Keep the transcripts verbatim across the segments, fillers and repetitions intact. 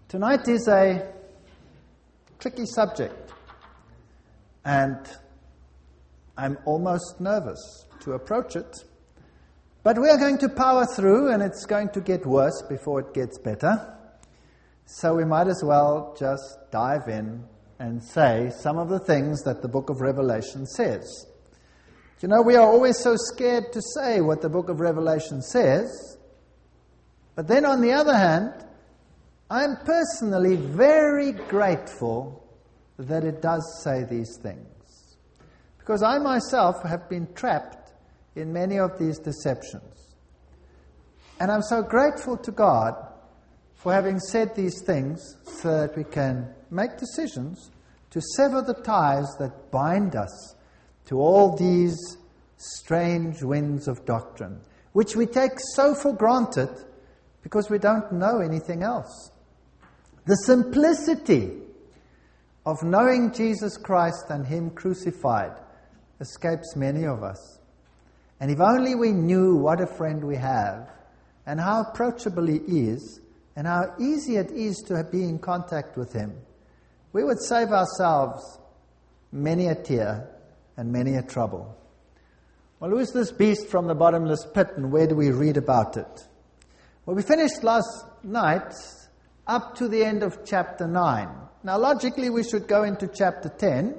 Tonight is a tricky subject, and I'm almost nervous to approach it. But we are going to power through, and it's going to get worse before it gets better. So we might as well just dive in and say some of the things that the book of Revelation says. You know, we are always so scared to say what the book of Revelation says. But then on the other hand, I'm personally very grateful that it does say these things. Because I myself have been trapped in many of these deceptions. And I'm so grateful to God for having said these things so that we can make decisions to sever the ties that bind us to all these strange winds of doctrine, which we take so for granted because we don't know anything else. The simplicity of knowing Jesus Christ and Him crucified escapes many of us. And if only we knew what a friend we have, and how approachable He is, and how easy it is to be in contact with Him, we would save ourselves many a tear and many a trouble. Well, who is this beast from the bottomless pit, and where do we read about it? Well, we finished last night up to the end of chapter nine. Now, logically, we should go into chapter ten,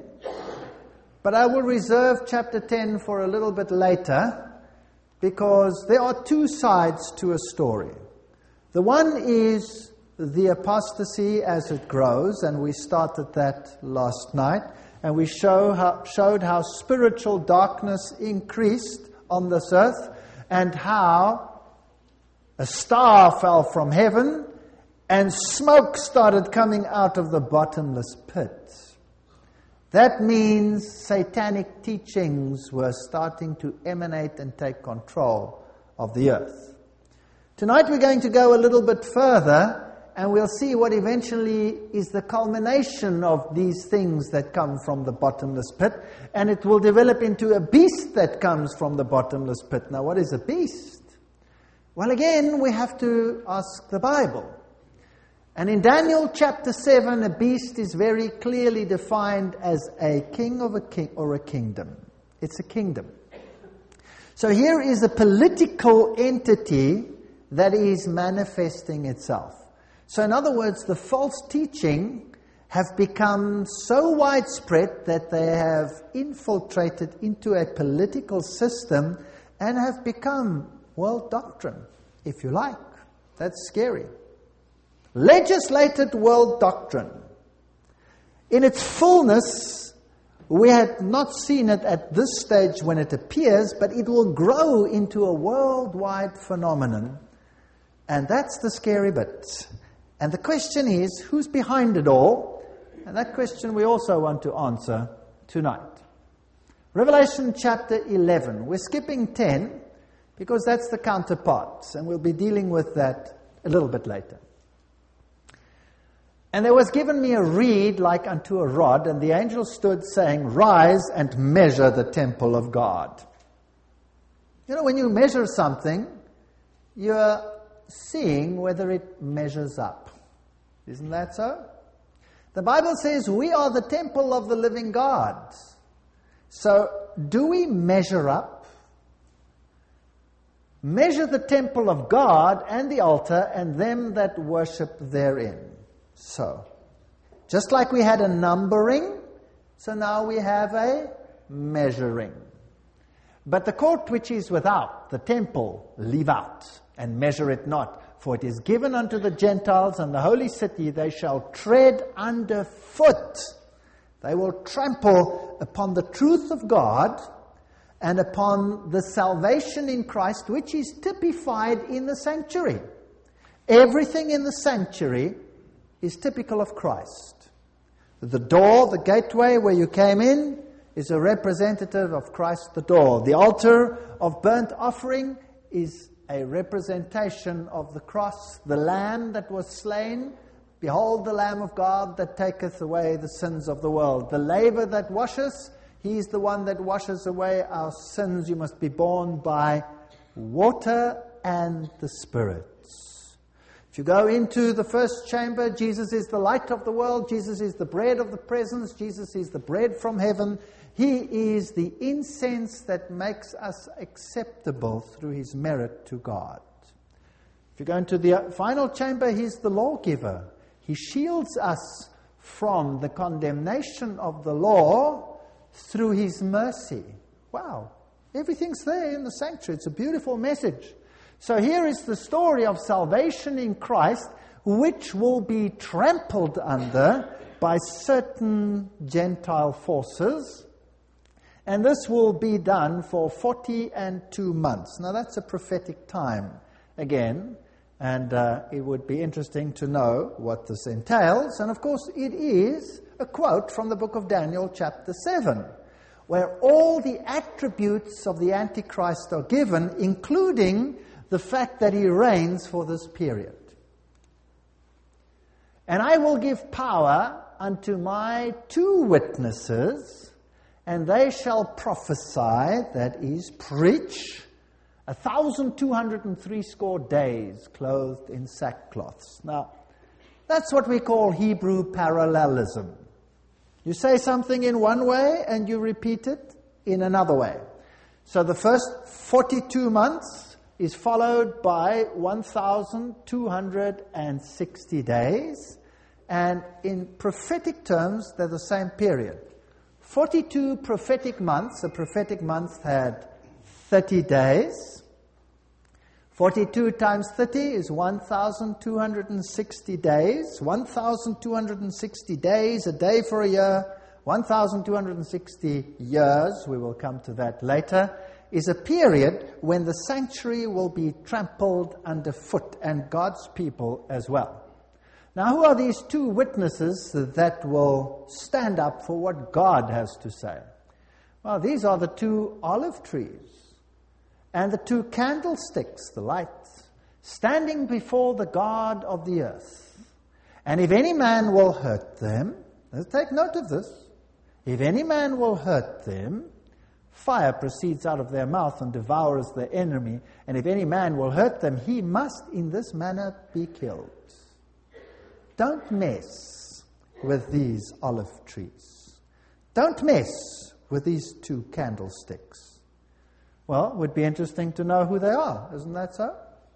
but I will reserve chapter ten for a little bit later, because there are two sides to a story. The one is the apostasy as it grows, and we started that last night, and we show how, showed how spiritual darkness increased on this earth, and how a star fell from heaven, and smoke started coming out of the bottomless pit. That means satanic teachings were starting to emanate and take control of the earth. Tonight we're going to go a little bit further, and we'll see what eventually is the culmination of these things that come from the bottomless pit, and it will develop into a beast that comes from the bottomless pit. Now, what is a beast? Well, again, we have to ask the Bible. And in Daniel chapter seven, a beast is very clearly defined as a king of a king or a kingdom. It's a kingdom. So here is a political entity that is manifesting itself. So in other words, the false teaching have become so widespread that they have infiltrated into a political system and have become world doctrine, if you like. That's scary. Legislated world doctrine. In its fullness, we had not seen it at this stage when it appears, but it will grow into a worldwide phenomenon. And that's the scary bit. And the question is, who's behind it all? And that question we also want to answer tonight. Revelation chapter eleven. We're skipping ten because that's the counterpart, and we'll be dealing with that a little bit later. And there was given me a reed like unto a rod, and the angel stood saying, Rise and measure the temple of God. You know, when you measure something, you're seeing whether it measures up. Isn't that so? The Bible says we are the temple of the living God. So, do we measure up? Measure the temple of God and the altar and them that worship therein. So, just like we had a numbering, so now we have a measuring. But the court which is without, the temple, leave out, and measure it not. For it is given unto the Gentiles, and the holy city they shall tread under foot. They will trample upon the truth of God, and upon the salvation in Christ, which is typified in the sanctuary. Everything in the sanctuary is typical of Christ. The door, the gateway where you came in, is a representative of Christ the door. The altar of burnt offering is a representation of the cross, the Lamb that was slain. Behold the Lamb of God that taketh away the sins of the world. The laver that washes, He is the one that washes away our sins. You must be born by water and the Spirit. If you go into the first chamber, Jesus is the light of the world, Jesus is the bread of the presence, Jesus is the bread from heaven. He is the incense that makes us acceptable through his merit to God. If you go into the final chamber, he's the lawgiver. He shields us from the condemnation of the law through his mercy. Wow, everything's there in the sanctuary. It's a beautiful message. So here is the story of salvation in Christ, which will be trampled under by certain Gentile forces. And this will be done for forty and two months. Now that's a prophetic time again. And uh, it would be interesting to know what this entails. And of course it is a quote from the book of Daniel chapter seven, where all the attributes of the Antichrist are given, including the fact that he reigns for this period. And I will give power unto my two witnesses, and they shall prophesy, that is, preach, a thousand two hundred and three score days clothed in sackcloths. Now, that's what we call Hebrew parallelism. You say something in one way and you repeat it in another way. So the first forty-two months is followed by one thousand two hundred sixty days, and in prophetic terms, they're the same period. forty-two prophetic months. A prophetic month had thirty days. forty-two times thirty is one thousand two hundred sixty days. one thousand two hundred sixty days, a day for a year. one thousand two hundred sixty years, we will come to that later, is a period when the sanctuary will be trampled underfoot, and God's people as well. Now, who are these two witnesses that will stand up for what God has to say? Well, these are the two olive trees and the two candlesticks, the lights, standing before the God of the earth. And if any man will hurt them, let's take note of this, if any man will hurt them, fire proceeds out of their mouth and devours their enemy. And if any man will hurt them, he must in this manner be killed. Don't mess with these olive trees. Don't mess with these two candlesticks. Well, it would be interesting to know who they are. Isn't that so?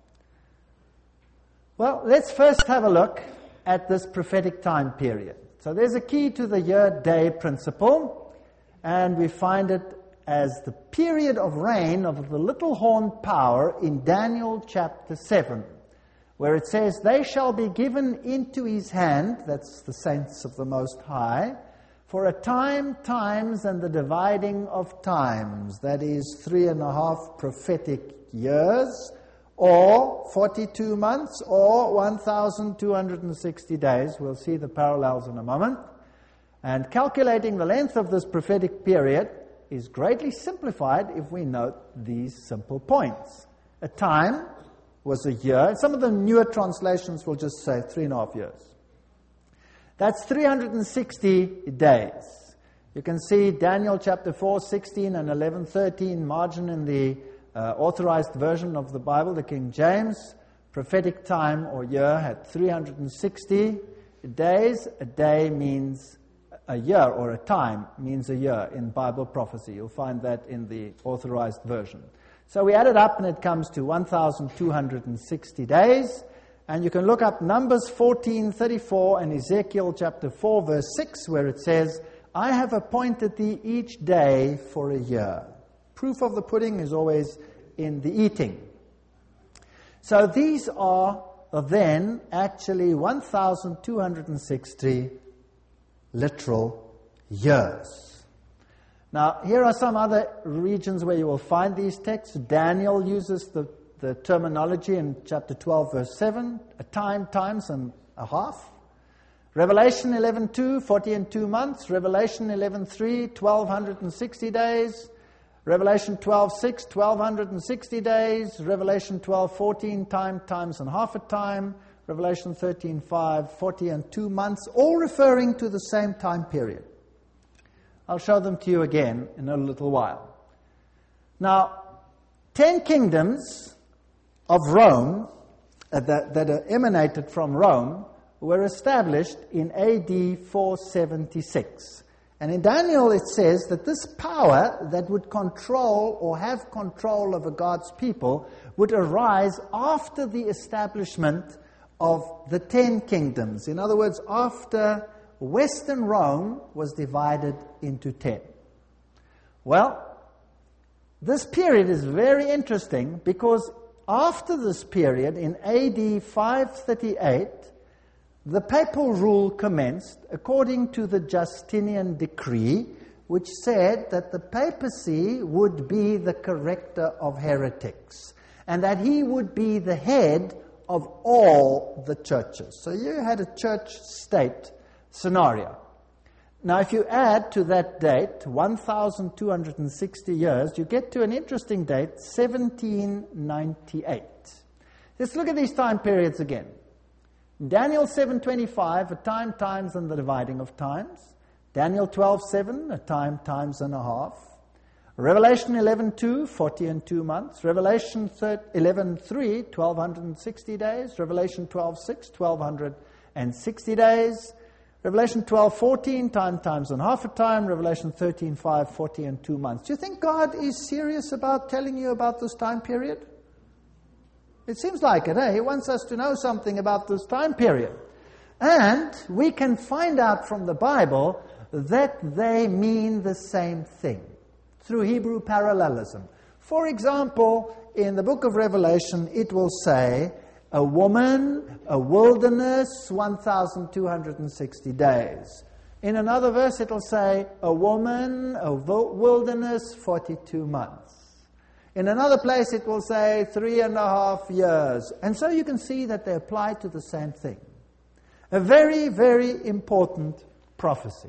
Well, let's first have a look at this prophetic time period. So there's a key to the year-day principle, and we find it as the period of reign of the little horn power in Daniel chapter seven, where it says, they shall be given into his hand, that's the saints of the Most High, for a time, times, and the dividing of times, that is three and a half prophetic years, or forty-two months, or one thousand two hundred sixty days. We'll see the parallels in a moment. And calculating the length of this prophetic period is greatly simplified if we note these simple points. A time was a year. Some of the newer translations will just say three and a half years. That's three hundred sixty days. You can see Daniel chapter four, sixteen and eleven, thirteen margin in the uh, authorized version of the Bible, the King James. Prophetic time or year had three hundred sixty days. A day means a year, or a time means a year in Bible prophecy. You'll find that in the authorized version. So we add it up and it comes to one thousand two hundred sixty days. And you can look up Numbers fourteen thirty-four and Ezekiel chapter four verse six, where it says, I have appointed thee each day for a year. Proof of the pudding is always in the eating. So these are then actually one thousand two hundred sixty literal years. Now, here are some other regions where you will find these texts. Daniel uses the, the terminology in chapter twelve, verse seven, a time, times, and a half. Revelation eleven two, forty and two months. Revelation eleven three, twelve sixty days. Revelation twelve six, twelve sixty days. Revelation twelve fourteen, time, times, and half a time. Revelation thirteen five, forty and two months, all referring to the same time period. I'll show them to you again in a little while. Now, ten kingdoms of Rome uh, that, that emanated from Rome were established in A D four seventy-six. And in Daniel it says that this power that would control or have control over God's people would arise after the establishment of the ten kingdoms. In other words, after Western Rome was divided into ten. Well, this period is very interesting because after this period, in A D five thirty-eight, the papal rule commenced according to the Justinian decree, which said that the papacy would be the corrector of heretics and that he would be the head of all the churches. So you had a church-state scenario. Now, if you add to that date one thousand two hundred sixty years, you get to an interesting date, seventeen ninety-eight. Let's look at these time periods again. Daniel seven twenty-five, a time, times, and the dividing of times. Daniel twelve seven, a time, times, and a half. Revelation eleven two, forty and two months. Revelation eleven three, twelve sixty days. Revelation twelve six, twelve sixty days. Revelation twelve fourteen, time, times, and half a time. Revelation thirteen five, forty and two months. Do you think God is serious about telling you about this time period? It seems like it, eh? He wants us to know something about this time period. And we can find out from the Bible that they mean the same thing through Hebrew parallelism. For example, in the book of Revelation, it will say, a woman, a wilderness, one thousand two hundred sixty days. In another verse, it will say, a woman, a wilderness, forty-two months. In another place, it will say three and a half years. And so you can see that they apply to the same thing. A very, very important prophecy.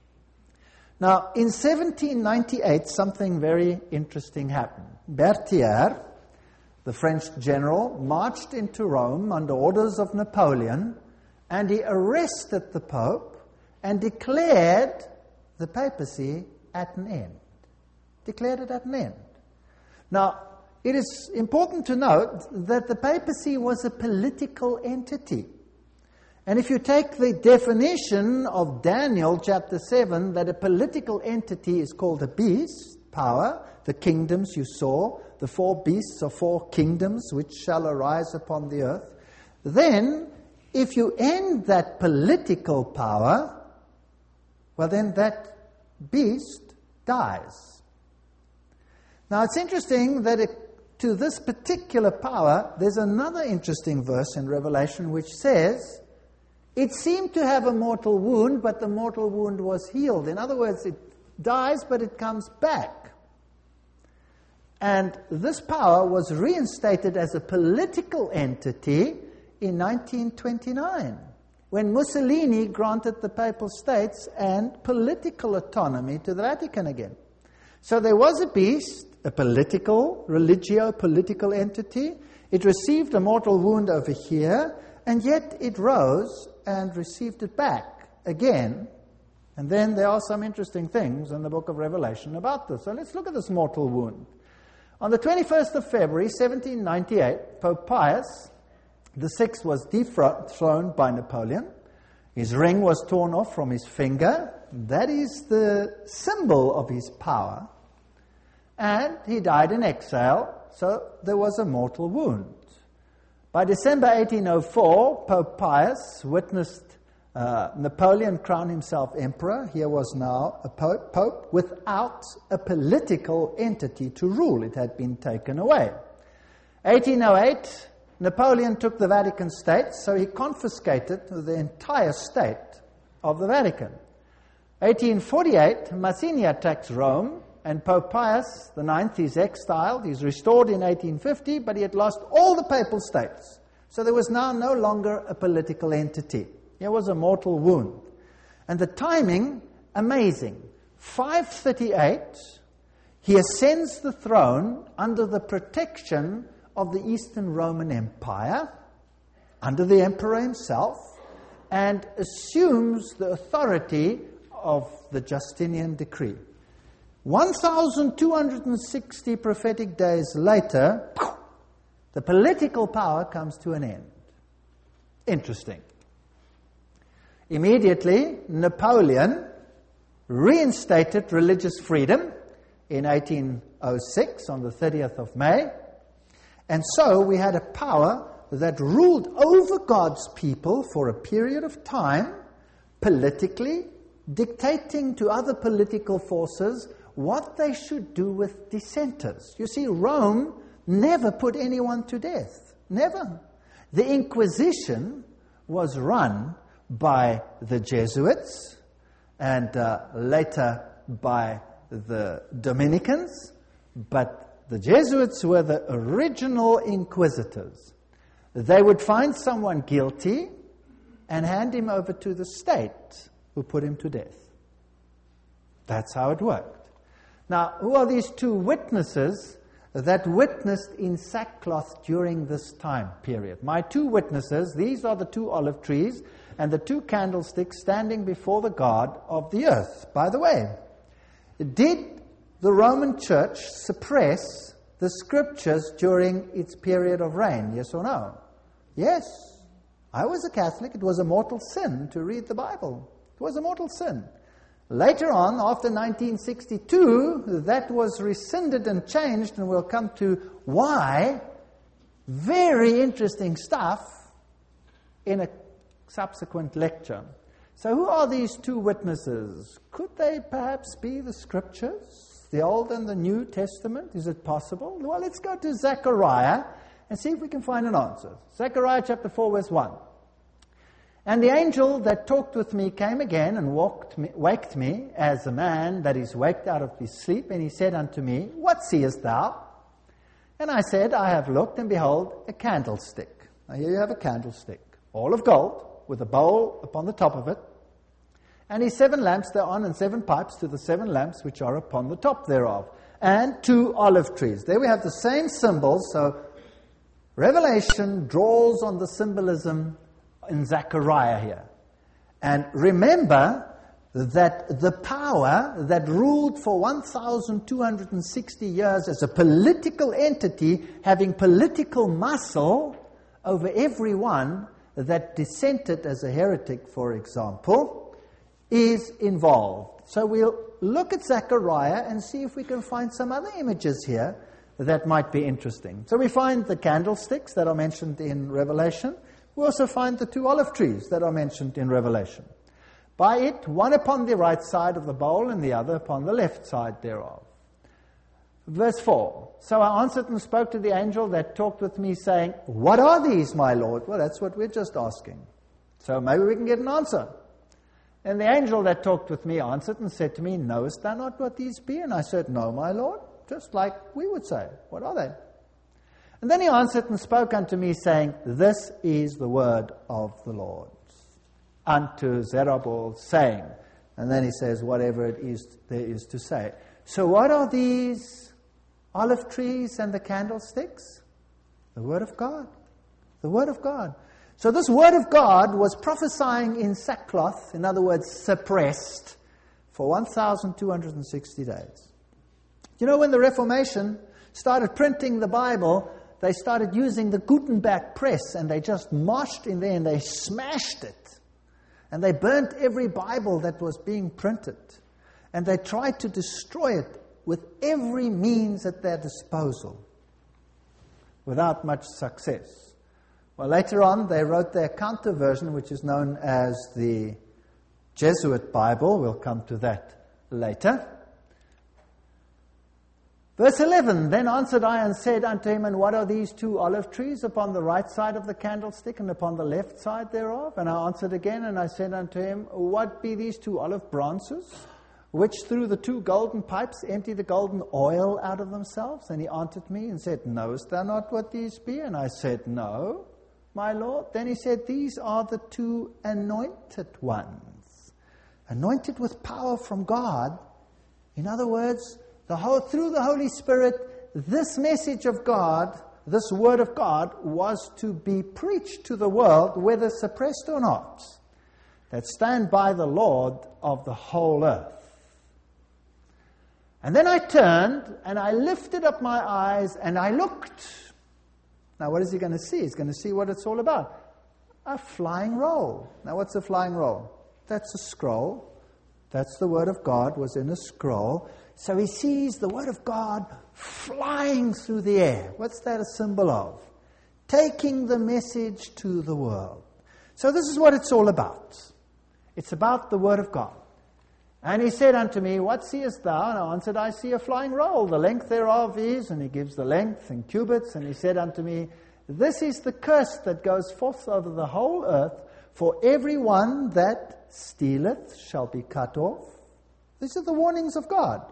Now, in seventeen ninety-eight, something very interesting happened. Berthier, the French general, marched into Rome under orders of Napoleon, and he arrested the Pope and declared the papacy at an end. Declared it at an end. Now, it is important to note that the papacy was a political entity. And if you take the definition of Daniel chapter seven, that a political entity is called a beast, power, the kingdoms you saw, the four beasts or four kingdoms which shall arise upon the earth, then if you end that political power, well then that beast dies. Now, it's interesting that it, to this particular power, there's another interesting verse in Revelation which says, it seemed to have a mortal wound, but the mortal wound was healed. In other words, it dies, but it comes back. And this power was reinstated as a political entity in nineteen twenty-nine, when Mussolini granted the Papal States and political autonomy to the Vatican again. So there was a beast, a political, religio-political entity. It received a mortal wound over here, and yet it rose and received it back again. And then there are some interesting things in the book of Revelation about this. So let's look at this mortal wound. On the twenty-first of February, seventeen ninety-eight, Pope Pius the Sixth was dethroned by Napoleon. His ring was torn off from his finger. That is the symbol of his power. And he died in exile, so there was a mortal wound. By December eighteen oh four, Pope Pius witnessed uh, Napoleon crown himself emperor. Here was now a pope, pope without a political entity to rule. It had been taken away. eighteen oh eight, Napoleon took the Vatican State, so he confiscated the entire state of the Vatican. eighteen forty-eight, Mazzini attacks Rome, and Pope Pius the Ninth is exiled. He's restored in eighteen fifty, but he had lost all the papal states. So there was now no longer a political entity. Here was a mortal wound. And the timing, amazing. five thirty-eight, he ascends the throne under the protection of the Eastern Roman Empire, under the emperor himself, and assumes the authority of the Justinian decree. one thousand two hundred sixty prophetic days later, the political power comes to an end. Interesting. Immediately, Napoleon reinstated religious freedom in eighteen oh six on the thirtieth of May. And so we had a power that ruled over God's people for a period of time, politically, dictating to other political forces what they should do with dissenters. You see, Rome never put anyone to death. Never. The Inquisition was run by the Jesuits and uh, later by the Dominicans, but the Jesuits were the original inquisitors. They would find someone guilty and hand him over to the state, who put him to death. That's how it worked. Now, who are these two witnesses that witnessed in sackcloth during this time period? My two witnesses, these are the two olive trees and the two candlesticks standing before the God of the earth. By the way, did the Roman Church suppress the scriptures during its period of reign? Yes or no? Yes. I was a Catholic. It was a mortal sin to read the Bible. It was a mortal sin. Later on, after nineteen sixty-two, that was rescinded and changed, and we'll come to why. Very interesting stuff in a subsequent lecture. So who are these two witnesses? Could they perhaps be the scriptures, the Old and the New Testament? Is it possible? Well, let's go to Zechariah and see if we can find an answer. Zechariah chapter four, verse one. And the angel that talked with me came again and walked me, waked me as a man that is waked out of his sleep. And he said unto me, What seest thou? And I said, I have looked, and behold, a candlestick. Now here you have a candlestick, all of gold, with a bowl upon the top of it. And his seven lamps thereon, and seven pipes to the seven lamps which are upon the top thereof. And two olive trees. There we have the same symbols. So Revelation draws on the symbolism in Zechariah here. And remember that the power that ruled for one thousand two hundred sixty years as a political entity, having political muscle over everyone that dissented as a heretic, for example, is involved. So we'll look at Zechariah and see if we can find some other images here that might be interesting. So we find the candlesticks that are mentioned in Revelation. We also find the two olive trees that are mentioned in Revelation. By it, one upon the right side of the bowl and the other upon the left side thereof. Verse four. So I answered and spoke to the angel that talked with me, saying, What are these, my Lord? Well, that's what we're just asking. So maybe we can get an answer. And the angel that talked with me answered and said to me, Knowest thou not what these be? And I said, No, my Lord. Just like we would say. What are they? And then he answered and spoke unto me, saying, This is the word of the Lord unto Zerubbabel, saying. And then he says, whatever it is there is to say. So what are these olive trees and the candlesticks? The word of God. The word of God. So this word of God was prophesying in sackcloth, in other words, suppressed, for one thousand two hundred sixty days. You know, when the Reformation started printing the Bible, they started using the Gutenberg press, and they just marched in there and they smashed it. And they burnt every Bible that was being printed. And they tried to destroy it with every means at their disposal, without much success. Well, later on, they wrote their counter version, which is known as the Jesuit Bible. We'll come to that later. Verse eleven, Then answered I and said unto him, And what are these two olive trees upon the right side of the candlestick and upon the left side thereof? And I answered again, and I said unto him, What be these two olive branches, which through the two golden pipes empty the golden oil out of themselves? And he answered me and said, Knowest thou not what these be? And I said, No, my Lord. Then he said, These are the two anointed ones, anointed with power from God. In other words, The whole, through the Holy Spirit, this message of God, this word of God, was to be preached to the world, whether suppressed or not, that stand by the Lord of the whole earth. And then I turned, and I lifted up my eyes, and I looked. Now what is he going to see? He's going to see what it's all about. A flying roll. Now what's a flying roll? That's a scroll. That's the Word of God was in a scroll. So he sees the Word of God flying through the air. What's that a symbol of? Taking the message to the world. So this is what it's all about. It's about the Word of God. And he said unto me, what seest thou? And I answered, I see a flying roll. The length thereof is, and he gives the length in cubits. And he said unto me, this is the curse that goes forth over the whole earth. For every one that stealeth shall be cut off. These are the warnings of God.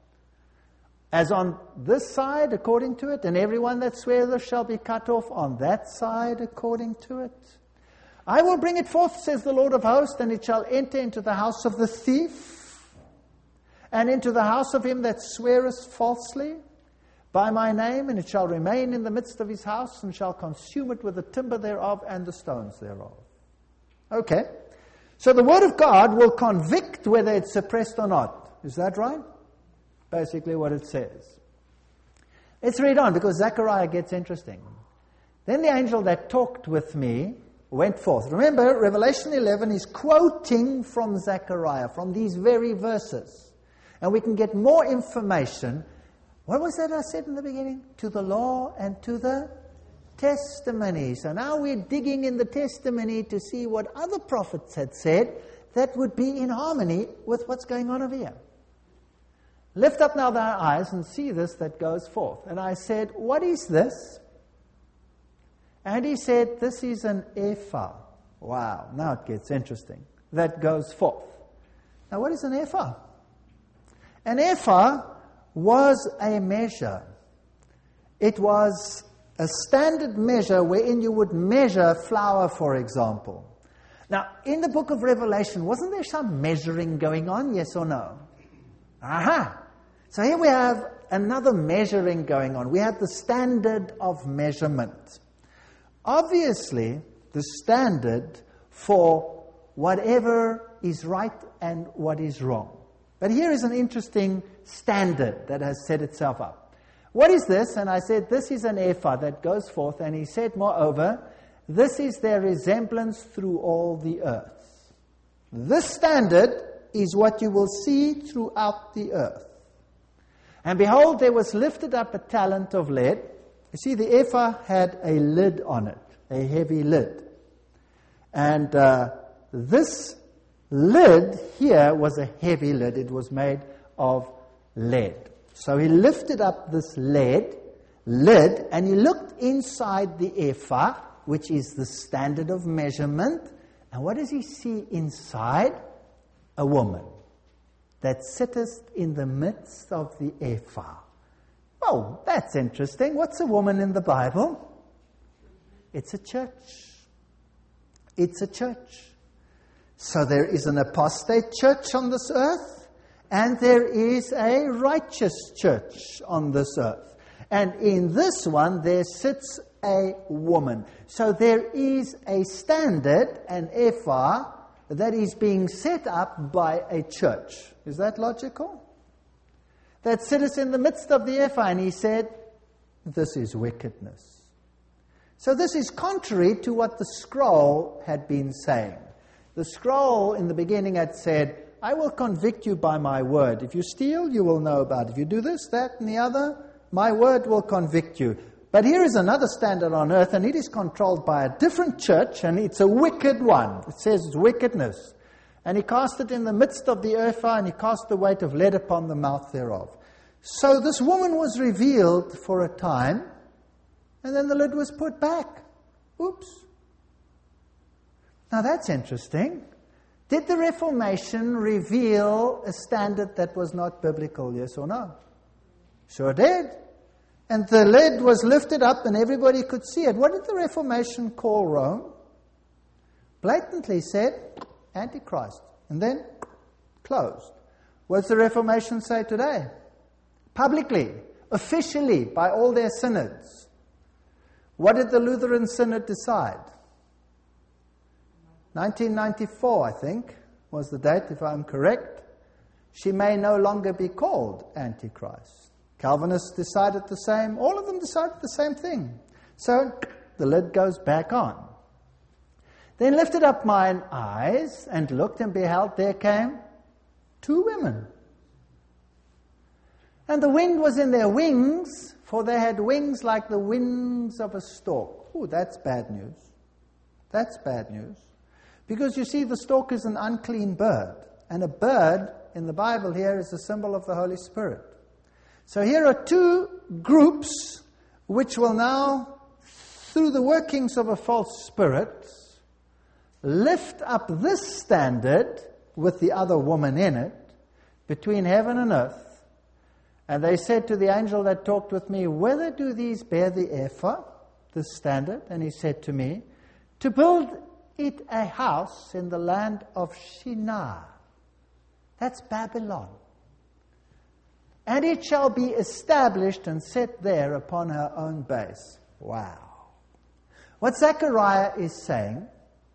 As on this side, according to it, and everyone that sweareth shall be cut off on that side, according to it. I will bring it forth, says the Lord of hosts, and it shall enter into the house of the thief, and into the house of him that sweareth falsely by my name, and it shall remain in the midst of his house, and shall consume it with the timber thereof and the stones thereof. Okay. So the Word of God will convict whether it's suppressed or not. Is that right? Basically what it says. Let's read on, because Zechariah gets interesting. Then the angel that talked with me went forth. Remember, Revelation eleven is quoting from Zechariah, from these very verses. And we can get more information. What was that I said in the beginning? To the law and to the testimony. So now we're digging in the testimony to see what other prophets had said that would be in harmony with what's going on over here. Lift up now thy eyes and see this that goes forth. And I said, what is this? And he said, this is an ephah. Wow, now it gets interesting. That goes forth. Now what is an ephah? An ephah was a measure. It was a standard measure wherein you would measure flour, for example. Now, in the book of Revelation, wasn't there some measuring going on, yes or no? Aha! So here we have another measuring going on. We have the standard of measurement. Obviously, the standard for whatever is right and what is wrong. But here is an interesting standard that has set itself up. What is this? And I said, this is an ephah that goes forth. And he said, moreover, this is their resemblance through all the earth. This standard is what you will see throughout the earth. And behold, there was lifted up a talent of lead. You see, the ephah had a lid on it, a heavy lid. And uh, this lid here was a heavy lid. It was made of lead. So he lifted up this lead, lid, and he looked inside the ephah, which is the standard of measurement. And what does he see inside? A woman that sitteth in the midst of the ephah. Oh, that's interesting. What's a woman in the Bible? It's a church. It's a church. So there is an apostate church on this earth, and there is a righteous church on this earth. And in this one, there sits a woman. So there is a standard, an ephah, that is being set up by a church. Is that logical? That sitteth in the midst of the ephah, and he said, this is wickedness. So this is contrary to what the scroll had been saying. The scroll in the beginning had said, I will convict you by my word. If you steal, you will know about it. If you do this, that, and the other, my word will convict you. But here is another standard on earth, and it is controlled by a different church, and it's a wicked one. It says it's wickedness. And he cast it in the midst of the ephah, and he cast the weight of lead upon the mouth thereof. So this woman was revealed for a time, and then the lid was put back. Oops. Now that's interesting. Did the Reformation reveal a standard that was not biblical, yes or no? Sure did. And the lid was lifted up and everybody could see it. What did the Reformation call Rome? Blatantly said, Antichrist. And then closed. What does the Reformation say today? Publicly, officially, by all their synods. What did the Lutheran Synod decide? nineteen ninety-four, I think, was the date, if I'm correct. She may no longer be called Antichrist. Calvinists decided the same. All of them decided the same thing. So the lid goes back on. Then lifted up mine eyes and looked, and beheld, there came two women. And the wind was in their wings, for they had wings like the wings of a stork. Oh, that's bad news. That's bad news. Because you see, the stork is an unclean bird. And a bird, in the Bible here, is a symbol of the Holy Spirit. So here are two groups which will now, through the workings of a false spirit, lift up this standard with the other woman in it between heaven and earth. And they said to the angel that talked with me, whether do these bear the ephah, this standard? And he said to me, to build it a house in the land of Shinar. That's Babylon. And it shall be established and set there upon her own base. Wow. What Zechariah is saying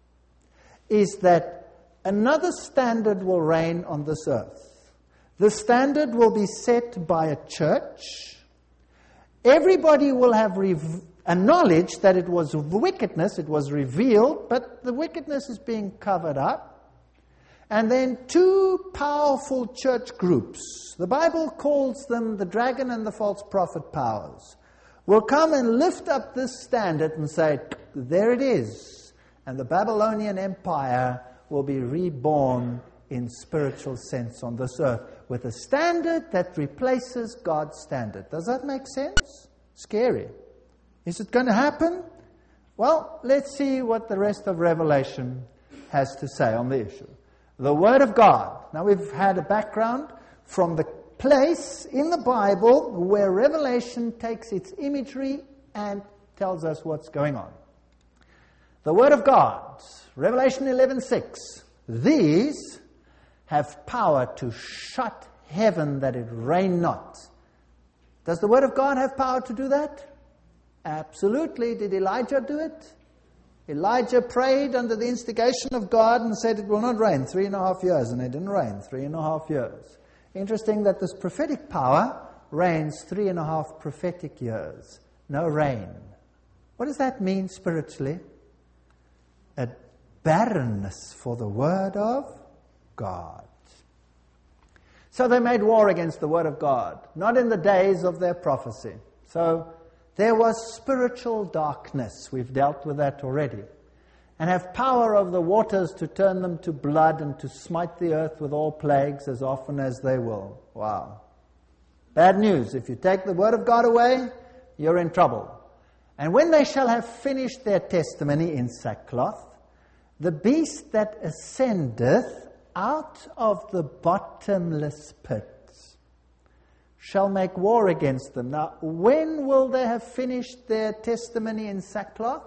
is that another standard will reign on this earth. The standard will be set by a church. Everybody will have rev- acknowledged that it was wickedness, it was revealed, but the wickedness is being covered up. And then two powerful church groups, the Bible calls them the dragon and the false prophet powers, will come and lift up this standard and say, there it is. And the Babylonian Empire will be reborn in spiritual sense on this earth with a standard that replaces God's standard. Does that make sense? Scary. Is it going to happen? Well, let's see what the rest of Revelation has to say on the issue. The Word of God. Now we've had a background from the place in the Bible where Revelation takes its imagery and tells us what's going on. The Word of God, Revelation eleven six. These have power to shut heaven that it rain not. Does the Word of God have power to do that? Absolutely. Did Elijah do it? Elijah prayed under the instigation of God and said it will not rain three and a half years, and it didn't rain three and a half years. Interesting that this prophetic power reigns three and a half prophetic years. No rain. What does that mean spiritually? A barrenness for the Word of God. So they made war against the Word of God, not in the days of their prophecy. So there was spiritual darkness. We've dealt with that already. And have power over the waters to turn them to blood and to smite the earth with all plagues as often as they will. Wow. Bad news. If you take the Word of God away, you're in trouble. And when they shall have finished their testimony in sackcloth, the beast that ascendeth out of the bottomless pit shall make war against them. Now, when will they have finished their testimony in sackcloth?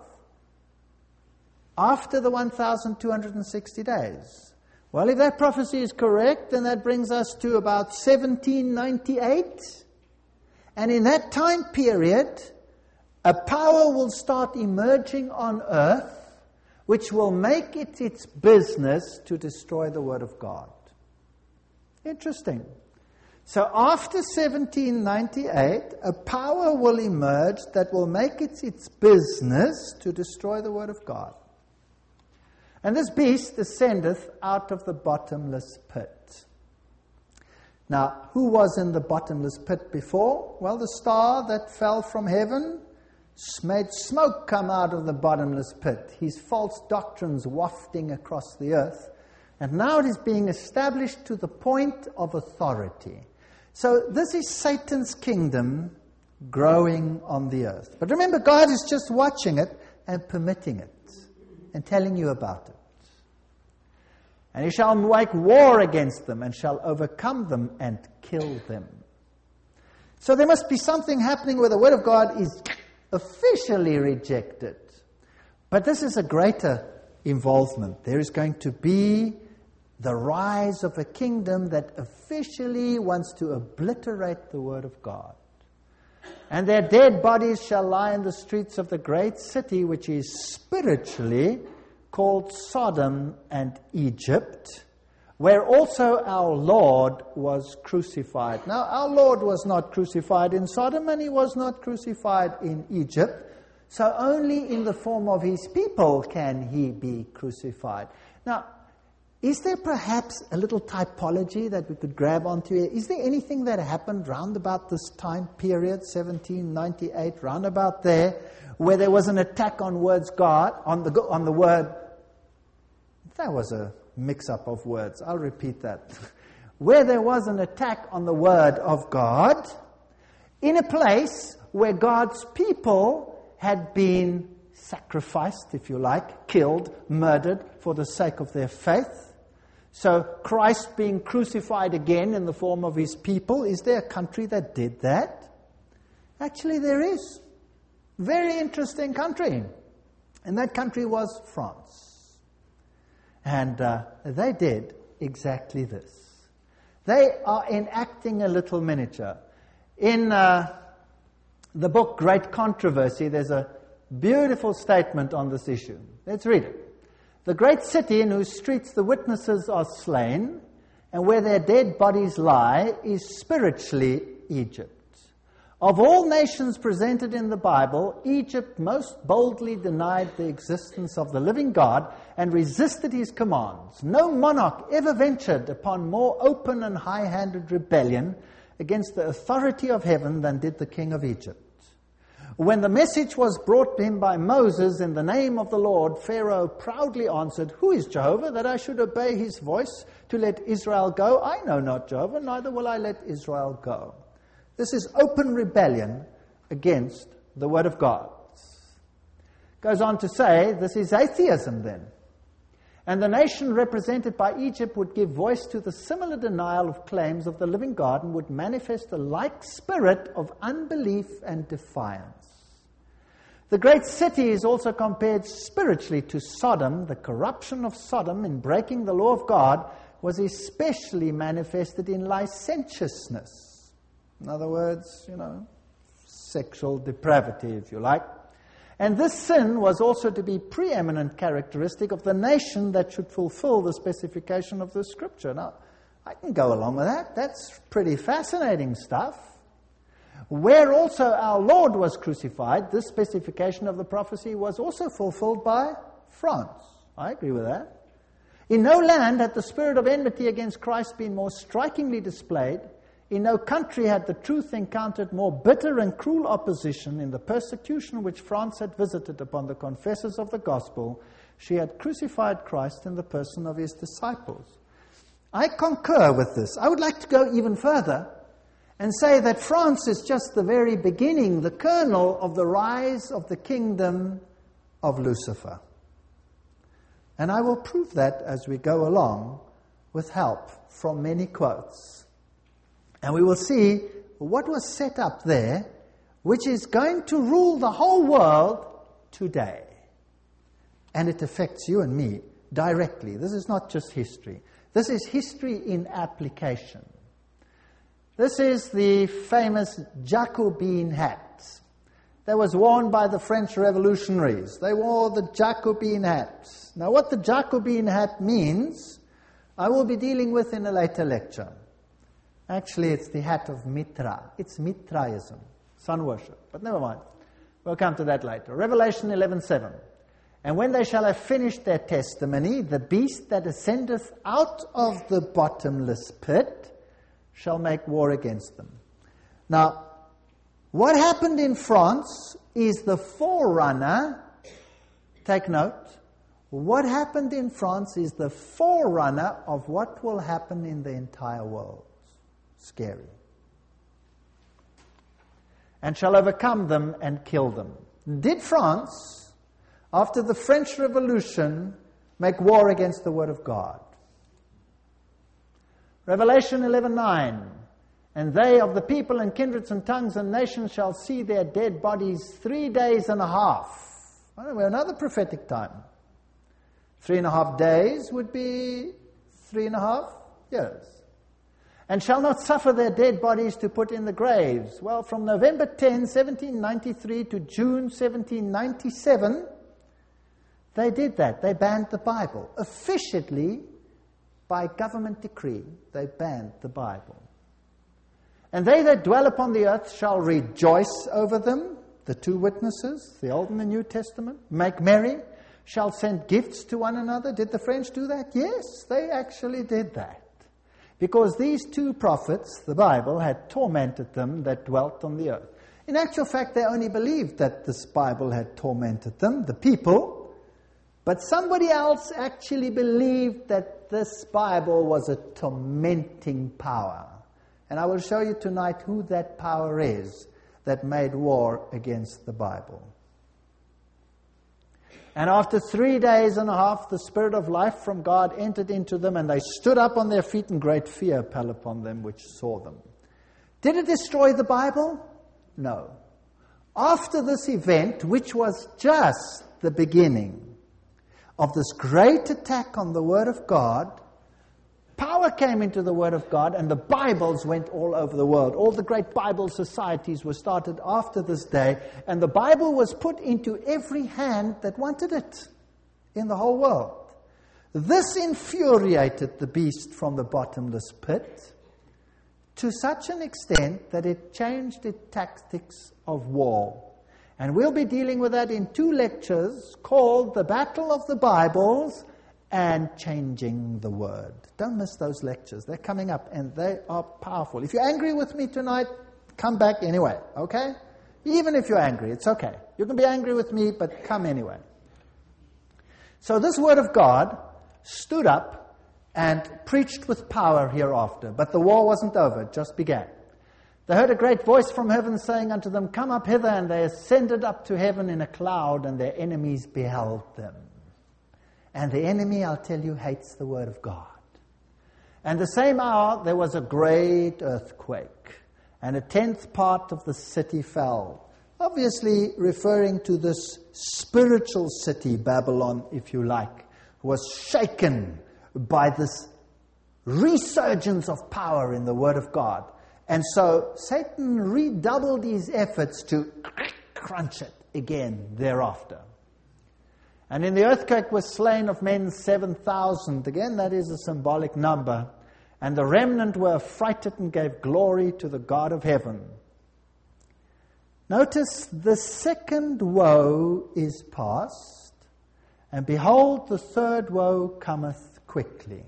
After the one thousand two hundred sixty days. Well, if that prophecy is correct, then that brings us to about seventeen ninety-eight. And in that time period, a power will start emerging on earth which will make it its business to destroy the Word of God. Interesting. So after seventeen ninety-eight, a power will emerge that will make it its business to destroy the Word of God. And this beast descendeth out of the bottomless pit. Now, who was in the bottomless pit before? Well, the star that fell from heaven made smoke come out of the bottomless pit, his false doctrines wafting across the earth. And now it is being established to the point of authority. So this is Satan's kingdom growing on the earth. But remember, God is just watching it and permitting it and telling you about it. And he shall make war against them and shall overcome them and kill them. So there must be something happening where the Word of God is officially rejected. But this is a greater involvement. There is going to be the rise of a kingdom that officially wants to obliterate the Word of God. And their dead bodies shall lie in the streets of the great city, which is spiritually called Sodom and Egypt, where also our Lord was crucified. Now, our Lord was not crucified in Sodom, and he was not crucified in Egypt. So only in the form of his people can he be crucified. Now, is there perhaps a little typology that we could grab onto here? Is there anything that happened round about this time period, seventeen ninety-eight, round about there, where there was an attack on words God, on the on the word? That was a mix-up of words. I'll repeat that. Where there was an attack on the word of God, in a place where God's people had been sacrificed, if you like, killed, murdered for the sake of their faith. So Christ being crucified again in the form of his people, is there a country that did that? Actually, there is. Very interesting country. And that country was France. And uh, they did exactly this. They are enacting a little miniature. In uh, the book Great Controversy, there's a beautiful statement on this issue. Let's read it. The great city in whose streets the witnesses are slain, and where their dead bodies lie, is spiritually Egypt. Of all nations presented in the Bible, Egypt most boldly denied the existence of the living God and resisted his commands. No monarch ever ventured upon more open and high-handed rebellion against the authority of heaven than did the king of Egypt. When the message was brought to him by Moses in the name of the Lord, Pharaoh proudly answered, "Who is Jehovah, that I should obey his voice to let Israel go? I know not Jehovah, neither will I let Israel go." This is open rebellion against the word of God. Goes on to say, this is atheism then. And the nation represented by Egypt would give voice to the similar denial of claims of the living God and would manifest a like spirit of unbelief and defiance. The great city is also compared spiritually to Sodom. The corruption of Sodom in breaking the law of God was especially manifested in licentiousness. In other words, you know, sexual depravity, if you like. And this sin was also to be preeminent characteristic of the nation that should fulfill the specification of the scripture. Now, I can go along with that. That's pretty fascinating stuff. Where also our Lord was crucified, this specification of the prophecy was also fulfilled by France. I agree with that. In no land had the spirit of enmity against Christ been more strikingly displayed. In no country had the truth encountered more bitter and cruel opposition. In the persecution which France had visited upon the confessors of the gospel, she had crucified Christ in the person of his disciples. I concur with this. I would like to go even further and say that France is just the very beginning, the kernel of the rise of the kingdom of Lucifer. And I will prove that as we go along with help from many quotes. And we will see what was set up there, which is going to rule the whole world today. And it affects you and me directly. This is not just history. This is history in application. This is the famous Jacobin hat that was worn by the French revolutionaries. They wore the Jacobin hat. Now, what the Jacobin hat means, I will be dealing with in a later lecture. Actually, it's the hat of Mitra. It's Mitraism, sun worship. But never mind. We'll come to that later. Revelation eleven seven. And when they shall have finished their testimony, the beast that ascendeth out of the bottomless pit shall make war against them. Now, what happened in France is the forerunner, take note, what happened in France is the forerunner of what will happen in the entire world. Scary. And shall overcome them and kill them. Did France, after the French Revolution, make war against the Word of God? Revelation eleven nine. And they of the people and kindreds and tongues and nations shall see their dead bodies three days and a half. Well, we're another prophetic time. Three and a half days would be three and a half years. And shall not suffer their dead bodies to put in the graves. Well, from November tenth, seventeen ninety-three to June seventeen ninety-seven, they did that. They banned the Bible. Officially, by government decree, they banned the Bible. And they that dwell upon the earth shall rejoice over them. the two witnesses, the Old and the New Testament, make merry, shall send gifts to one another. Did the French do that? Yes, they actually did that. Because these two prophets, the Bible, had tormented them that dwelt on the earth. In actual fact, they only believed that this Bible had tormented them, the people, but somebody else actually believed that this Bible was a tormenting power. And I will show you tonight who that power is that made war against the Bible. And after three days and a half, the Spirit of life from God entered into them, and they stood up on their feet, and great fear fell upon them which saw them. Did it destroy the Bible? No. After this event, which was just the beginning of this great attack on the Word of God, power came into the Word of God, and the Bibles went all over the world. All the great Bible societies were started after this day, and the Bible was put into every hand that wanted it in the whole world. This infuriated the beast from the bottomless pit to such an extent that it changed its tactics of war. And we'll be dealing with that in two lectures called The Battle of the Bibles and Changing the Word. Don't miss those lectures. They're coming up and they are powerful. If you're angry with me tonight, come back anyway, okay? Even if you're angry, it's okay. You can be angry with me, but come anyway. So this Word of God stood up and preached with power hereafter. But the war wasn't over, it just began. They heard a great voice from heaven saying unto them, Come up hither, and they ascended up to heaven in a cloud, and their enemies beheld them. And the enemy, I'll tell you, hates the Word of God. And the same hour there was a great earthquake, and a tenth part of the city fell. Obviously referring to this spiritual city, Babylon, if you like, was shaken by this resurgence of power in the Word of God. And so Satan redoubled his efforts to crunch it again thereafter. And in the earthquake was slain of men seven thousand. Again, that is a symbolic number. And the remnant were affrighted and gave glory to the God of heaven. Notice the second woe is past, and behold, the third woe cometh quickly.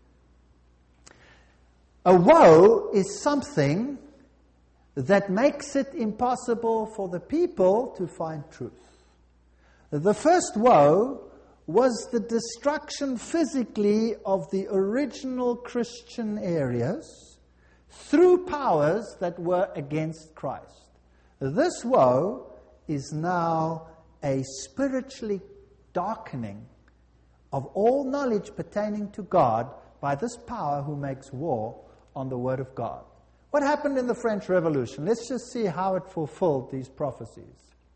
A woe is something that makes it impossible for the people to find truth. The first woe was the destruction physically of the original Christian areas through powers that were against Christ. This woe is now a spiritually darkening of all knowledge pertaining to God by this power who makes war on the Word of God. What happened in the French Revolution? Let's just see how it fulfilled these prophecies.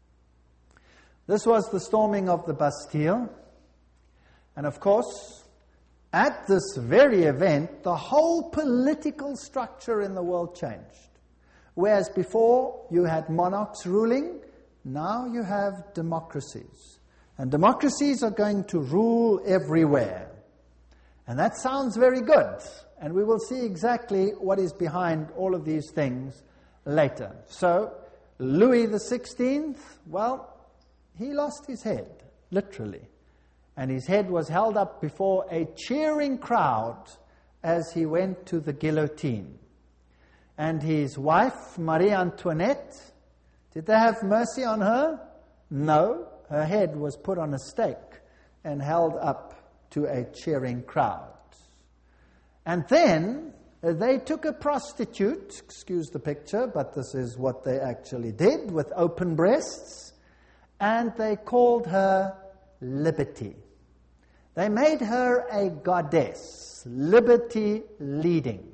This was the storming of the Bastille. And of course, at this very event, the whole political structure in the world changed. Whereas before you had monarchs ruling, now you have democracies. And democracies are going to rule everywhere. And that sounds very good. And we will see exactly what is behind all of these things later. So, Louis the sixteenth, well, he lost his head, literally. And his head was held up before a cheering crowd as he went to the guillotine. And his wife, Marie Antoinette, did they have mercy on her? No. Her head was put on a stake and held up to a cheering crowd. And then they took a prostitute, excuse the picture, but this is what they actually did, with open breasts, and they called her Liberty. They made her a goddess, liberty leading.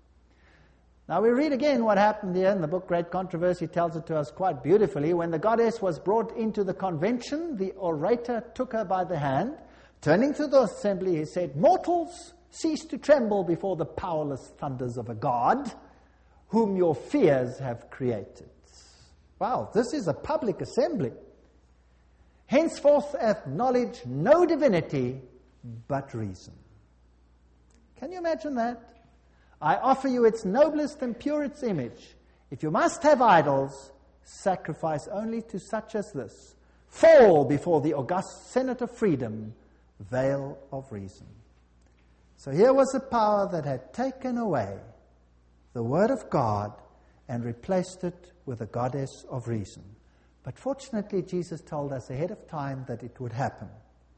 Now we read again what happened here in the book Great Controversy, tells it to us quite beautifully. When the goddess was brought into the convention, the orator took her by the hand. Turning to the assembly, he said, Mortals, cease to tremble before the powerless thunders of a God, whom your fears have created. Wow, this is a public assembly. Henceforth acknowledge no divinity but reason. Can you imagine that? I offer you its noblest and purest image. If you must have idols, sacrifice only to such as this. Fall before the august Senate of freedom, veil of reason. So here was a power that had taken away the Word of God and replaced it with a goddess of reason. But fortunately, Jesus told us ahead of time that it would happen.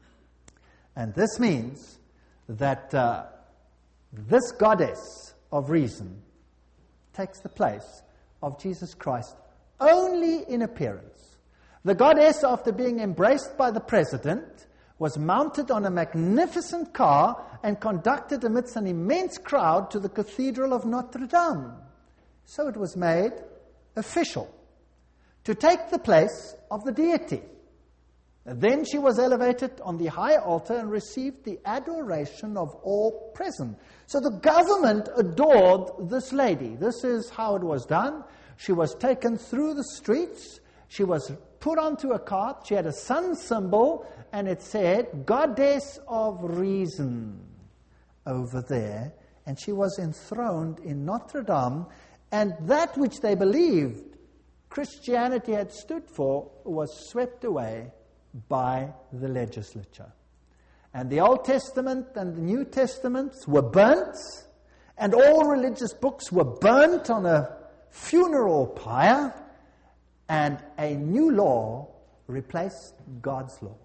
And this means that uh, this goddess of reason takes the place of Jesus Christ only in appearance. The goddess, after being embraced by the president, was mounted on a magnificent car and conducted amidst an immense crowd to the Cathedral of Notre Dame. So it was made official to take the place of the deity. Then she was elevated on the high altar and received the adoration of all present. So the government adored this lady. This is how it was done. She was taken through the streets. She was put onto a cart. She had a sun symbol, and it said, Goddess of Reason, over there. And she was enthroned in Notre Dame. And that which they believed Christianity had stood for was swept away by the legislature. And the Old Testament and the New Testaments were burnt, and all religious books were burnt on a funeral pyre, and a new law replaced God's law.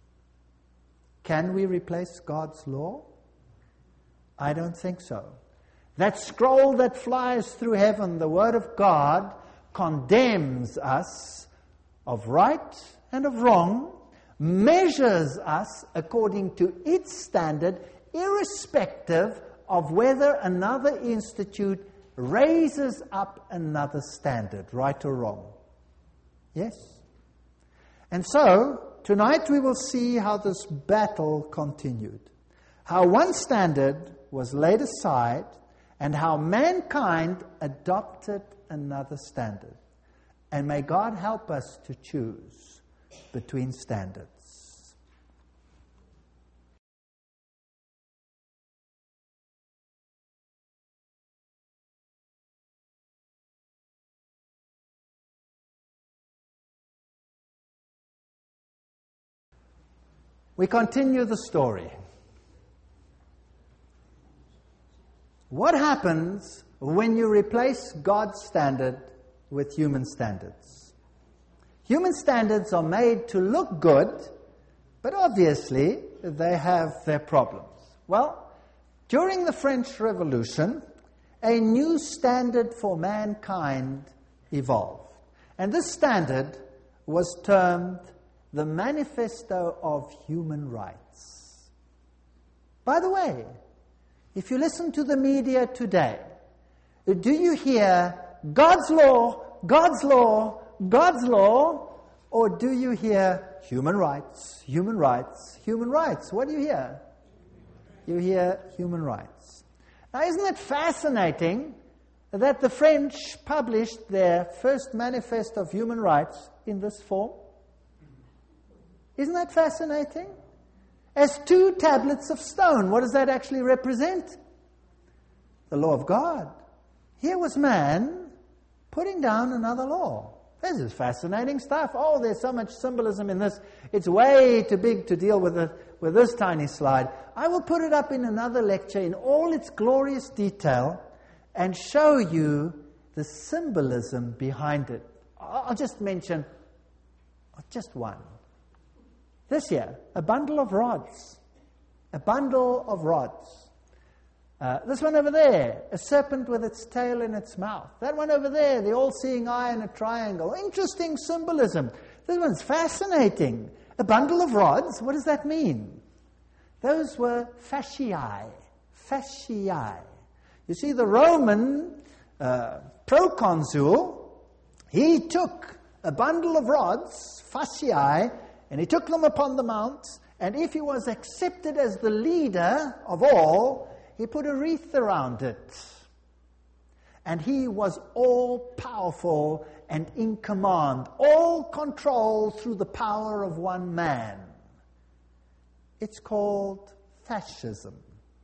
Can we replace God's law? I don't think so. That scroll that flies through heaven, the Word of God, condemns us of right and of wrong, measures us according to its standard, irrespective of whether another institute raises up another standard, right or wrong. Yes? And so, tonight we will see how this battle continued. How one standard was laid aside, and how mankind adopted another standard. And may God help us to choose between standards. We continue the story. What happens when you replace God's standard with human standards? Human standards are made to look good, but obviously they have their problems. Well, during the French Revolution, a new standard for mankind evolved. And this standard was termed the Manifesto of Human Rights. By the way, if you listen to the media today, do you hear God's law, God's law, God's law, or do you hear human rights, human rights, human rights? What do you hear? You hear human rights. Now, isn't it fascinating that the French published their first Manifesto of Human Rights in this form? Isn't that fascinating? As two tablets of stone. What does that actually represent? The law of God. Here was man putting down another law. This is fascinating stuff. Oh, there's so much symbolism in this. It's way too big to deal with, it, with this tiny slide. I will put it up in another lecture in all its glorious detail and show you the symbolism behind it. I'll just mention just one. This here, a bundle of rods. A bundle of rods. Uh, this one over there, a serpent with its tail in its mouth. That one over there, the all-seeing eye in a triangle. Interesting symbolism. This one's fascinating. A bundle of rods, what does that mean? Those were fasciae. Fasciae. You see, the Roman uh, proconsul, he took a bundle of rods, fasciae, and he took them upon the mount, and if he was accepted as the leader of all, he put a wreath around it. And he was all-powerful and in command, all control through the power of one man. It's called fascism.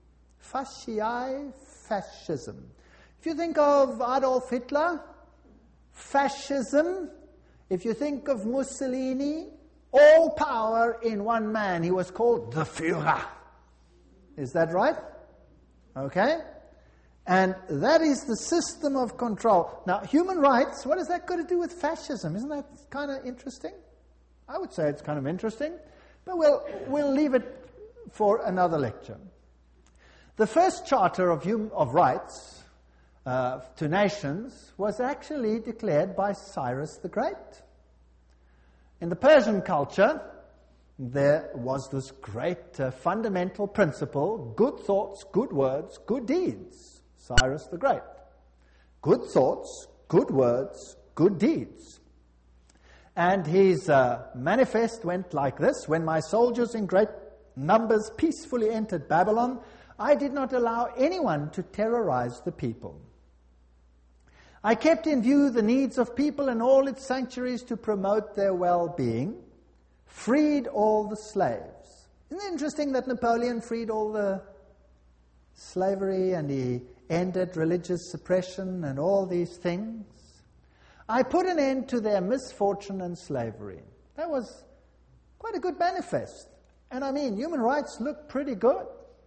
Fasciae, fascism. If you think of Adolf Hitler, fascism If you think of Mussolini, all power in one man. He was called the Führer. Is that right? Okay? And that is the system of control. Now, human rights, what has that got to do with fascism? Isn't that kind of interesting? I would say it's kind of interesting, but we'll, we'll leave it for another lecture. The first Charter of, hum, of Rights uh, to Nations was actually declared by Cyrus the Great. In the Persian culture, there was this great uh, fundamental principle: good thoughts, good words, good deeds. Cyrus the Great. Good thoughts, good words, good deeds. And his uh, manifest went like this: when my soldiers in great numbers peacefully entered Babylon, I did not allow anyone to terrorize the people. I kept in view the needs of people in all its sanctuaries to promote their well-being, freed all the slaves. Isn't it interesting that Napoleon freed all the slavery and he ended religious suppression and all these things? I put an end to their misfortune and slavery. That was quite a good manifest. And I mean, human rights look pretty good.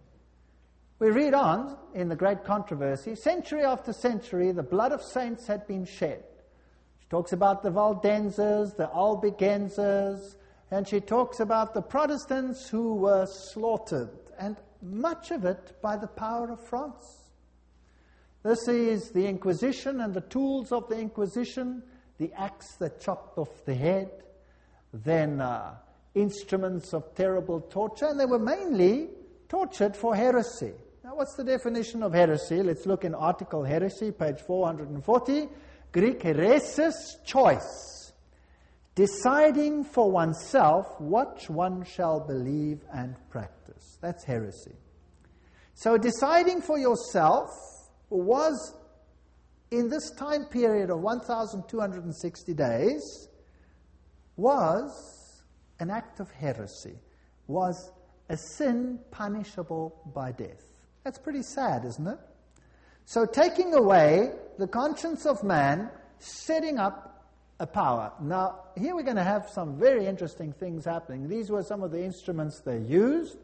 We read on in the great controversy, century after century, the blood of saints had been shed. She talks about the Valdenzers, the Albigensers, and she talks about the Protestants who were slaughtered, and much of it by the power of France. This is the Inquisition and the tools of the Inquisition, the axe that chopped off the head, then uh, instruments of terrible torture, and they were mainly tortured for heresy. Now, what's the definition of heresy? Let's look in Article Heresy, page four hundred forty. Greek, heresis, choice. Deciding for oneself what one shall believe and practice. That's heresy. So deciding for yourself was, in this time period of one thousand two hundred sixty days, was an act of heresy, was a sin punishable by death. That's pretty sad, isn't it? So taking away the conscience of man, setting up a power. Now, here we're going to have some very interesting things happening. These were some of the instruments they used.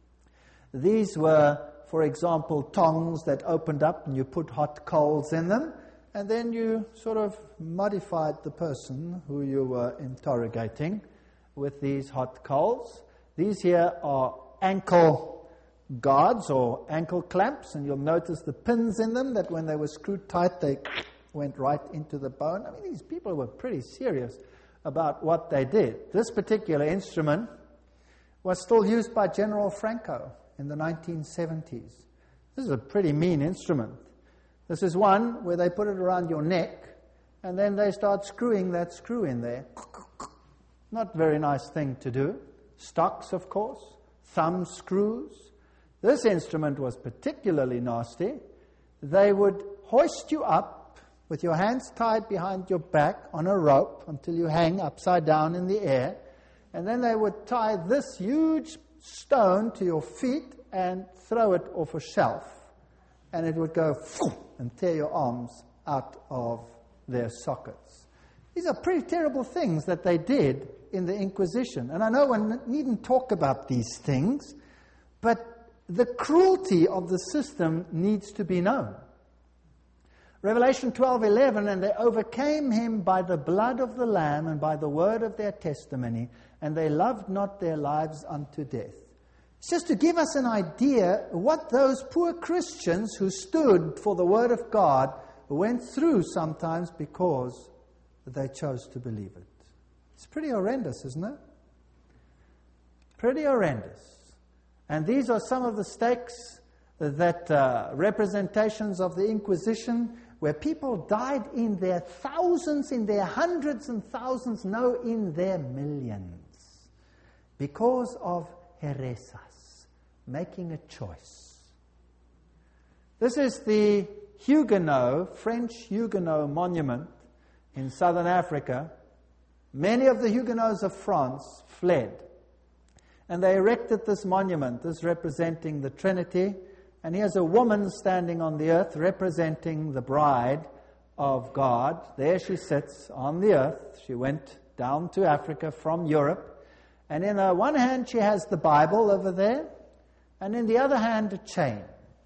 These were, for example, tongs that opened up and you put hot coals in them, and then you sort of modified the person who you were interrogating with these hot coals. These here are ankle guards or ankle clamps, and you'll notice the pins in them that when they were screwed tight, they went right into the bone. I mean, these people were pretty serious about what they did. This particular instrument was still used by General Franco in the nineteen seventies. This is a pretty mean instrument. This is one where they put it around your neck, and then they start screwing that screw in there. Not a very nice thing to do. Stocks, of course, thumb screws. This instrument was particularly nasty. They would hoist you up with your hands tied behind your back on a rope until you hang upside down in the air, and then they would tie this huge stone to your feet and throw it off a shelf, and it would go and tear your arms out of their sockets. These are pretty terrible things that they did in the Inquisition. And I know one needn't talk about these things, but the cruelty of the system needs to be known. Revelation twelve eleven, and they overcame him by the blood of the Lamb and by the word of their testimony, and they loved not their lives unto death. It's just to give us an idea what those poor Christians who stood for the word of God went through sometimes because they chose to believe it. It's pretty horrendous, isn't it? Pretty horrendous. And these are some of the stakes that uh, representations of the Inquisition, where people died in their thousands, in their hundreds and thousands, no, in their millions, because of heresas, making a choice. This is the Huguenot, French Huguenot monument in southern Africa. Many of the Huguenots of France fled. And they erected this monument, this representing the Trinity. And here's a woman standing on the earth representing the bride of God. There she sits on the earth. She went down to Africa from Europe. And in her one hand she has the Bible over there, and in the other hand a chain.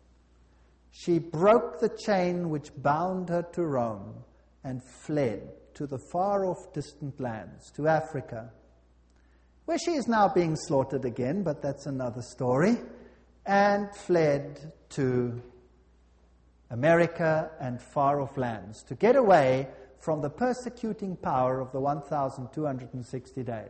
She broke the chain which bound her to Rome and fled to the far-off distant lands, to Africa, where she is now being slaughtered again, but that's another story, and fled to America and far-off lands to get away from the persecuting power of the one thousand two hundred sixty days.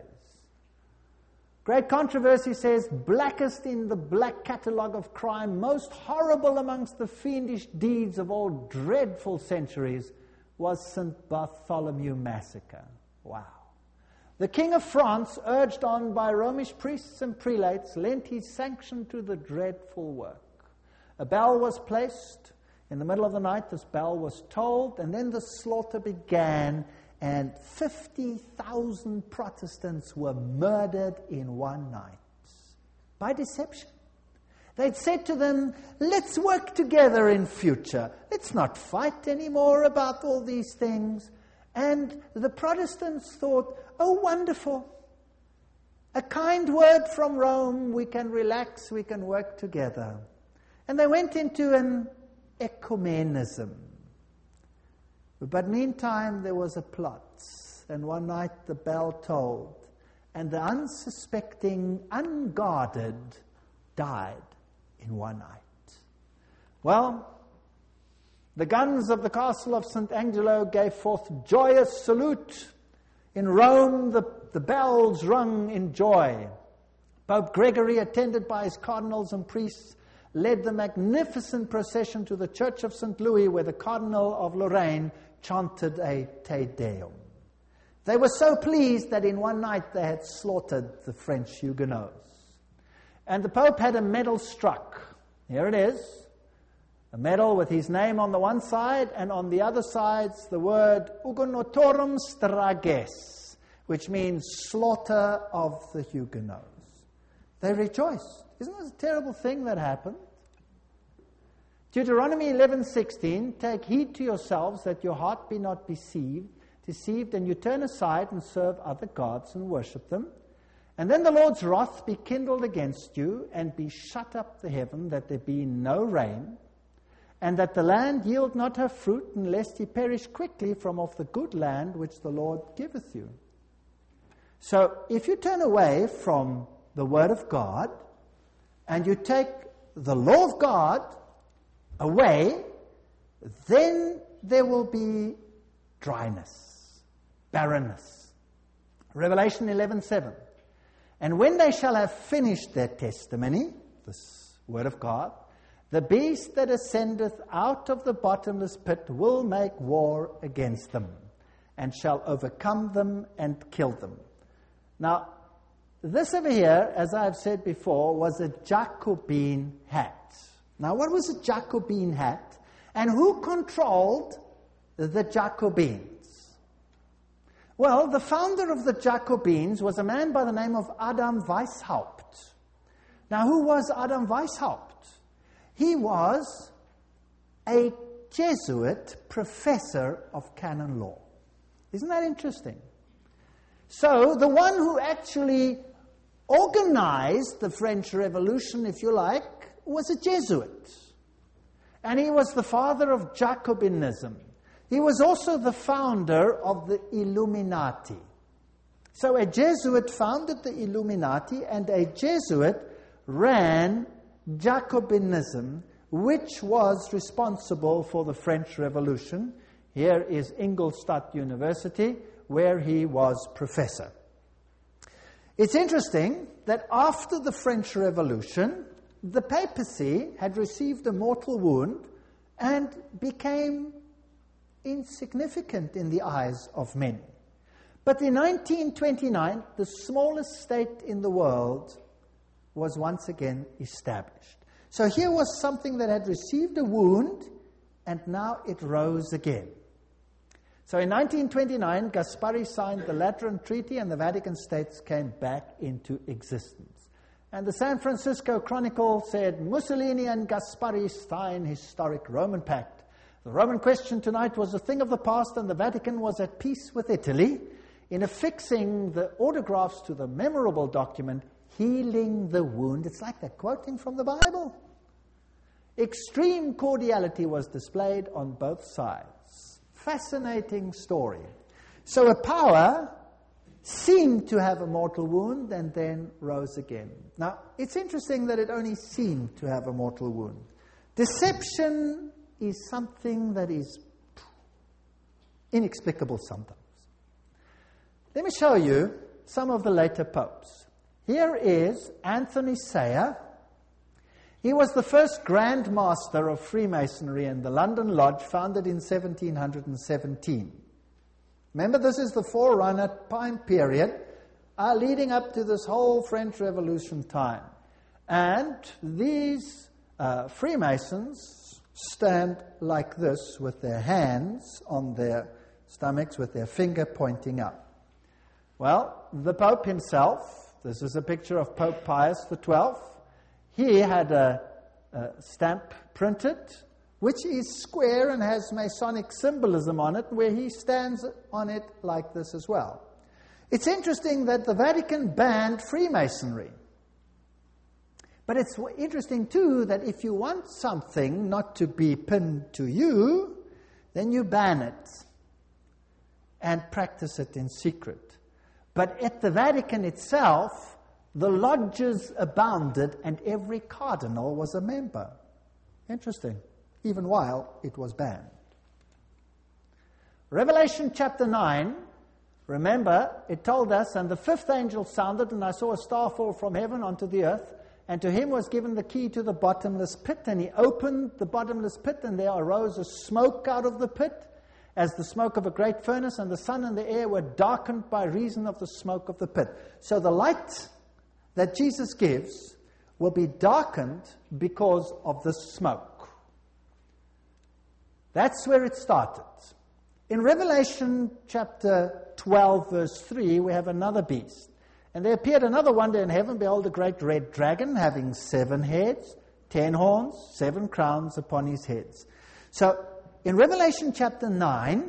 Great Controversy says, blackest in the black catalogue of crime, most horrible amongst the fiendish deeds of all dreadful centuries, was Saint Bartholomew Massacre. Wow. The King of France, urged on by Romish priests and prelates, lent his sanction to the dreadful work. A bell was placed. In the middle of the night, this bell was tolled, and then the slaughter began, and fifty thousand Protestants were murdered in one night by deception. They'd said to them, let's work together in future. Let's not fight anymore about all these things. And the Protestants thought, oh, wonderful. A kind word from Rome, we can relax, we can work together. And they went into an ecumenism. But meantime, there was a plot. And one night the bell tolled. And the unsuspecting, unguarded died in one night. Well, the guns of the castle of Saint Angelo gave forth joyous salute. In Rome, the, the bells rung in joy. Pope Gregory, attended by his cardinals and priests, led the magnificent procession to the Church of Saint Louis, where the Cardinal of Lorraine chanted a Te Deum. They were so pleased that in one night they had slaughtered the French Huguenots. And the Pope had a medal struck. Here it is. A medal with his name on the one side, and on the other side's the word Huguenotorum Strages, which means slaughter of the Huguenots. They rejoiced. Isn't this a terrible thing that happened? Deuteronomy eleven sixteen, take heed to yourselves that your heart be not deceived, deceived, and you turn aside and serve other gods and worship them. And then the Lord's wrath be kindled against you, and be shut up the heaven, that there be no rain, and that the land yield not her fruit, and lest ye perish quickly from off the good land which the Lord giveth you. So if you turn away from the Word of God, and you take the law of God away, then there will be dryness, barrenness. Revelation eleven seven. And when they shall have finished their testimony, this word of God, the beast that ascendeth out of the bottomless pit will make war against them, and shall overcome them and kill them. Now, this over here, as I've said before, was a Jacobin hat. Now, what was a Jacobin hat? And who controlled the Jacobins? Well, the founder of the Jacobins was a man by the name of Adam Weishaupt. Now, who was Adam Weishaupt? He was a Jesuit professor of canon law. Isn't that interesting? So, the one who actually organized the French Revolution, if you like, was a Jesuit. And he was the father of Jacobinism. He was also the founder of the Illuminati. So a Jesuit founded the Illuminati, and a Jesuit ran Jacobinism, which was responsible for the French Revolution. Here is Ingolstadt University, where he was professor. It's interesting that after the French Revolution, the papacy had received a mortal wound and became insignificant in the eyes of many. But in nineteen twenty-nine, the smallest state in the world was once again established. So here was something that had received a wound, and now it rose again. So in nineteen twenty-nine, Gaspari signed the Lateran Treaty, and the Vatican States came back into existence. And the San Francisco Chronicle said, Mussolini and Gaspari sign historic Roman pact. The Roman question tonight was a thing of the past, and the Vatican was at peace with Italy in affixing the autographs to the memorable document, healing the wound. It's like they're quoting from the Bible. Extreme cordiality was displayed on both sides. Fascinating story. So a power seemed to have a mortal wound and then rose again. Now, it's interesting that it only seemed to have a mortal wound. Deception is something that is inexplicable sometimes. Let me show you some of the later popes. Here is Anthony Sayer. He was the first Grand Master of Freemasonry in the London Lodge, founded in seventeen seventeen. Remember, this is the forerunner time period uh, leading up to this whole French Revolution time. And these uh, Freemasons stand like this with their hands on their stomachs with their finger pointing up. Well, the Pope himself, this is a picture of Pope Pius the twelfth. He had a, a stamp printed, which is square and has Masonic symbolism on it, where he stands on it like this as well. It's interesting that the Vatican banned Freemasonry. But it's interesting, too, that if you want something not to be pinned to you, then you ban it and practice it in secret. But at the Vatican itself, the lodges abounded and every cardinal was a member. Interesting, even while it was banned. Revelation chapter nine, remember, it told us, and the fifth angel sounded, and I saw a star fall from heaven onto the earth, and to him was given the key to the bottomless pit, and he opened the bottomless pit, and there arose a smoke out of the pit, as the smoke of a great furnace, and the sun and the air were darkened by reason of the smoke of the pit. So the light that Jesus gives will be darkened because of the smoke. That's where it started. In Revelation chapter twelve, verse three, we have another beast. And there appeared another wonder in heaven, behold, a great red dragon, having seven heads, ten horns, seven crowns upon his heads. So, in Revelation chapter nine,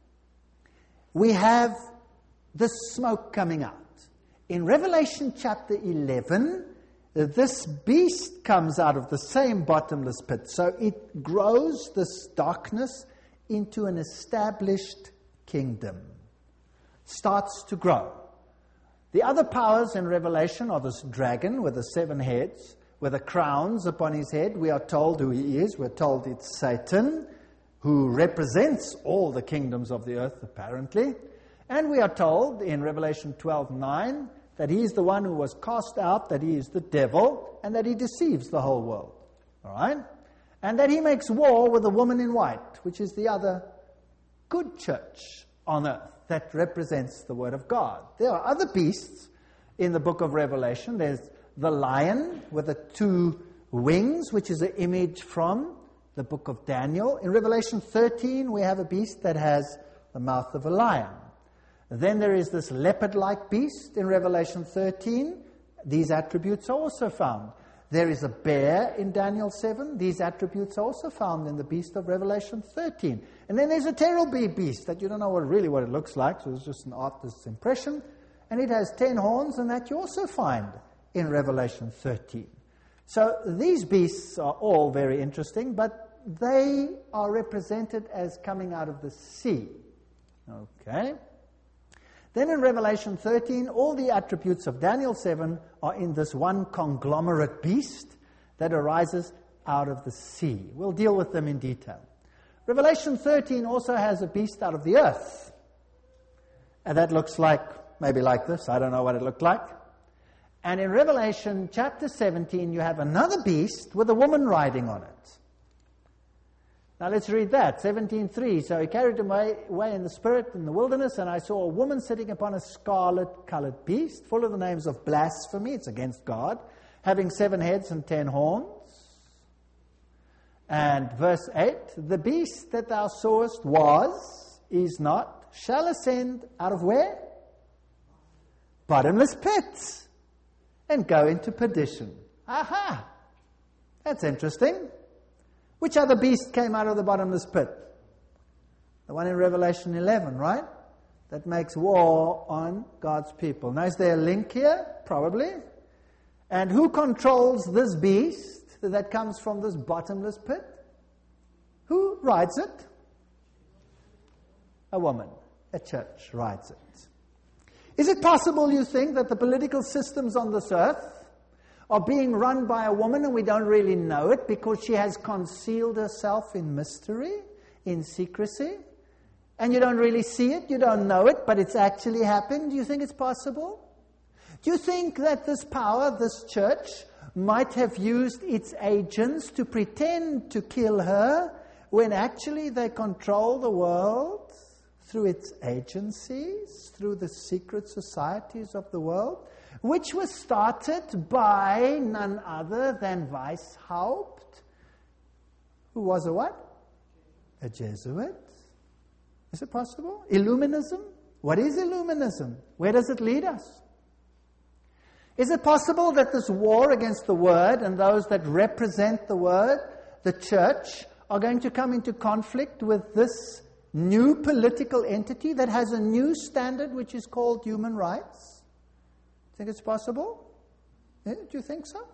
we have the smoke coming out. In Revelation chapter eleven, this beast comes out of the same bottomless pit. So it grows this darkness into an established kingdom. Starts to grow. The other powers in Revelation are this dragon with the seven heads, with the crowns upon his head. We are told who he is. We're told it's Satan, who represents all the kingdoms of the earth, apparently. And we are told in Revelation twelve nine that he is the one who was cast out, that he is the devil, and that he deceives the whole world. All right? And that he makes war with the woman in white, which is the other good church on earth that represents the Word of God. There are other beasts in the book of Revelation. There's the lion with the two wings, which is an image from the book of Daniel. In Revelation thirteen, we have a beast that has the mouth of a lion. Then there is this leopard-like beast in Revelation thirteen. These attributes are also found. There is a bear in Daniel seven. These attributes are also found in the beast of Revelation thirteen. And then there's a terrible beast that you don't know what, really what it looks like, so it's just an artist's impression. And it has ten horns, and that you also find in Revelation thirteen. So these beasts are all very interesting, but they are represented as coming out of the sea. Okay. Then in Revelation thirteen, all the attributes of Daniel seven are in this one conglomerate beast that arises out of the sea. We'll deal with them in detail. Revelation thirteen also has a beast out of the earth. And that looks like, maybe like this. I don't know what it looked like. And in Revelation chapter seventeen, you have another beast with a woman riding on it. Now let's read that, seventeen three. So he carried him away, away in the spirit in the wilderness, and I saw a woman sitting upon a scarlet-colored beast, full of the names of blasphemy, it's against God, having seven heads and ten horns. And verse eight, the beast that thou sawest was, is not, shall ascend out of where? Bottomless pits, and go into perdition. Aha! That's interesting. Which other beast came out of the bottomless pit? The one in Revelation eleven, right? That makes war on God's people. Now, is there a link here? Probably. And who controls this beast that comes from this bottomless pit? Who rides it? A woman. A church rides it. Is it possible, you think, that the political systems on this earth are being run by a woman and we don't really know it because she has concealed herself in mystery, in secrecy? And you don't really see it, you don't know it, but it's actually happened? Do you think it's possible? Do you think that this power, this church, might have used its agents to pretend to kill her when actually they control the world through its agencies, through the secret societies of the world, which was started by none other than Weishaupt, who was a what? A Jesuit. Is it possible? Illuminism? What is Illuminism? Where does it lead us? Is it possible that this war against the Word and those that represent the Word, the church, are going to come into conflict with this new political entity that has a new standard which is called human rights? Think it's possible? Yeah, do you think so?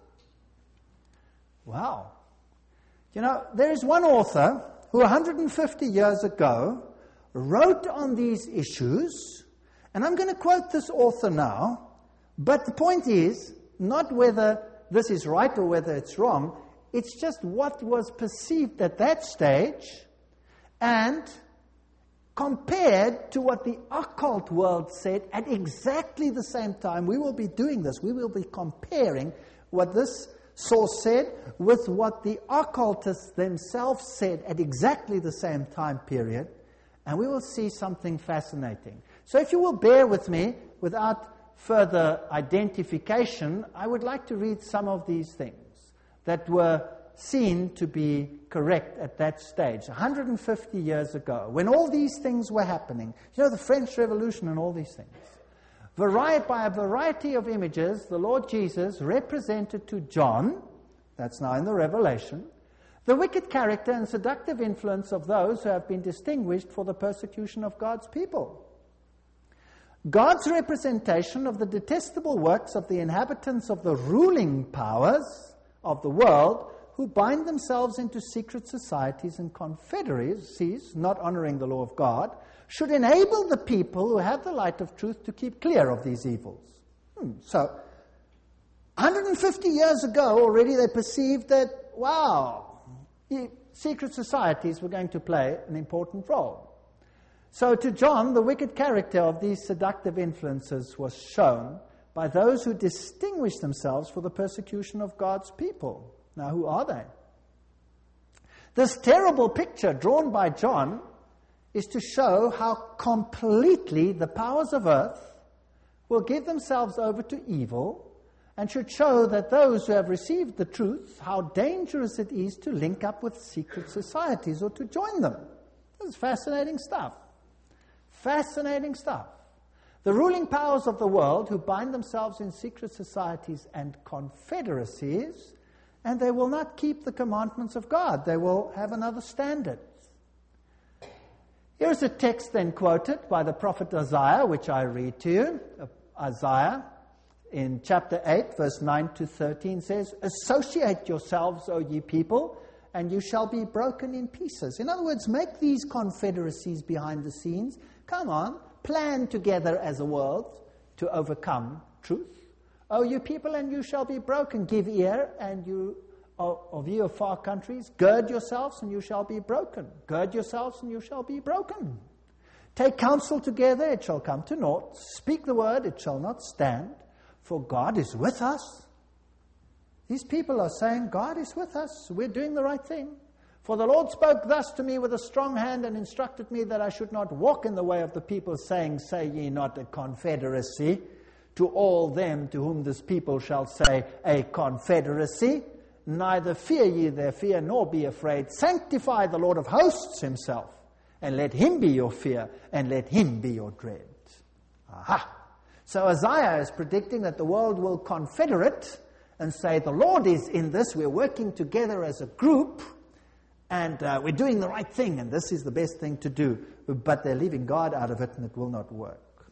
Wow. You know, there is one author who one hundred fifty years ago wrote on these issues, and I'm going to quote this author now, but the point is not whether this is right or whether it's wrong, it's just what was perceived at that stage and compared to what the occult world said at exactly the same time. We will be doing this. We will be comparing what this source said with what the occultists themselves said at exactly the same time period, and we will see something fascinating. So if you will bear with me, without further identification, I would like to read some of these things that were seen to be correct at that stage, one hundred fifty years ago, when all these things were happening. You know, the French Revolution and all these things. Vari- by a variety of images, the Lord Jesus represented to John, that's now in the Revelation, the wicked character and seductive influence of those who have been distinguished for the persecution of God's people. God's representation of the detestable works of the inhabitants of the ruling powers of the world who bind themselves into secret societies and confederacies, not honoring the law of God, should enable the people who have the light of truth to keep clear of these evils. Hmm. So, one hundred fifty years ago already they perceived that, wow, secret societies were going to play an important role. So to John, the wicked character of these seductive influences was shown by those who distinguish themselves for the persecution of God's people. Now, who are they? This terrible picture drawn by John is to show how completely the powers of earth will give themselves over to evil, and should show that those who have received the truth, how dangerous it is to link up with secret societies or to join them. This is fascinating stuff. Fascinating stuff. The ruling powers of the world who bind themselves in secret societies and confederacies, and they will not keep the commandments of God. They will have another standard. Here's a text then quoted by the prophet Isaiah, which I read to you. Isaiah in chapter eight, verse nine to thirteen says, "Associate yourselves, O ye people, and you shall be broken in pieces." In other words, make these confederacies behind the scenes. Come on, plan together as a world to overcome truth. O you people, and you shall be broken. Give ear, and you of you of far countries, gird yourselves, and you shall be broken. Gird yourselves, and you shall be broken. Take counsel together, it shall come to naught. Speak the word, it shall not stand. For God is with us. These people are saying, God is with us. We're doing the right thing. For the Lord spoke thus to me with a strong hand and instructed me that I should not walk in the way of the people, saying, Say ye not a confederacy, to all them to whom this people shall say a confederacy. Neither fear ye their fear, nor be afraid. Sanctify the Lord of hosts himself, and let him be your fear, and let him be your dread. Aha! So Isaiah is predicting that the world will confederate and say, the Lord is in this, we're working together as a group, and uh, we're doing the right thing, and this is the best thing to do, but they're leaving God out of it, and it will not work.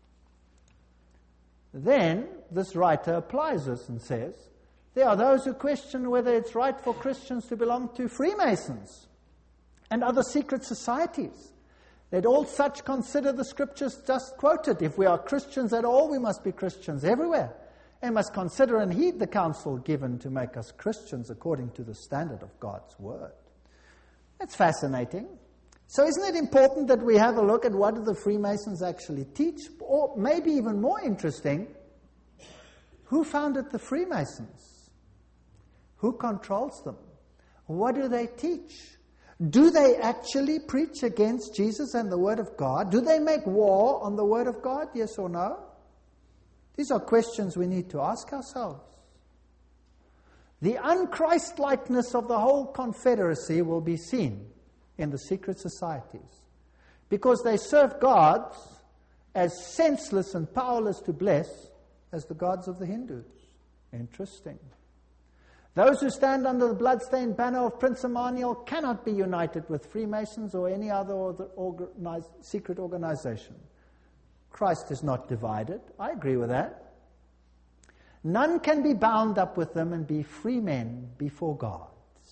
Then this writer applies this and says, there are those who question whether it's right for Christians to belong to Freemasons and other secret societies. Let all such consider the scriptures just quoted. If we are Christians at all, we must be Christians everywhere, and must consider and heed the counsel given to make us Christians according to the standard of God's word. That's fascinating. So isn't it important that we have a look at what do the Freemasons actually teach? Or maybe even more interesting, who founded the Freemasons? Who controls them? What do they teach? Do they actually preach against Jesus and the Word of God? Do they make war on the Word of God, yes or no? These are questions we need to ask ourselves. The un-Christ-likeness of the whole confederacy will be seen in the secret societies, because they serve gods as senseless and powerless to bless as the gods of the Hindus. Interesting. Those who stand under the bloodstained banner of Prince Emmanuel cannot be united with Freemasons or any other organize, secret organization. Christ is not divided. I agree with that. None can be bound up with them and be free men before God.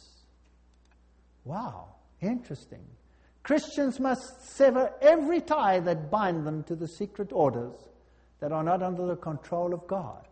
Wow, interesting. Christians must sever every tie that bind them to the secret orders that are not under the control of God.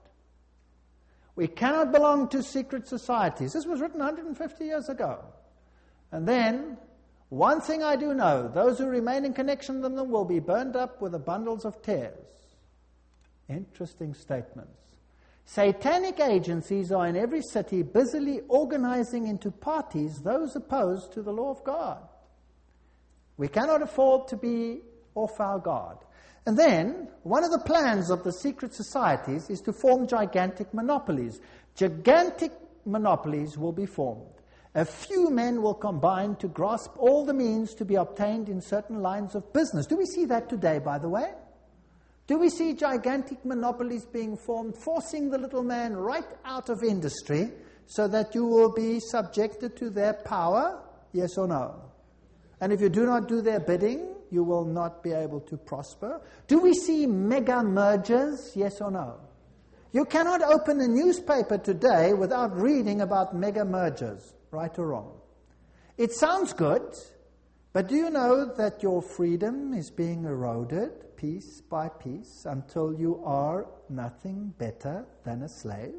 We cannot belong to secret societies. This was written one hundred fifty years ago. And then, one thing I do know, those who remain in connection with them will be burned up with the bundles of tares. Interesting statements. Satanic agencies are in every city busily organizing into parties those opposed to the law of God. We cannot afford to be off our guard. And then, one of the plans of the secret societies is to form gigantic monopolies. Gigantic monopolies will be formed. A few men will combine to grasp all the means to be obtained in certain lines of business. Do we see that today, by the way? Do we see gigantic monopolies being formed, forcing the little man right out of industry so that you will be subjected to their power? Yes or no? And if you do not do their bidding, you will not be able to prosper. Do we see mega mergers? Yes or no? You cannot open a newspaper today without reading about mega mergers, right or wrong. It sounds good, but do you know that your freedom is being eroded piece by piece until you are nothing better than a slave?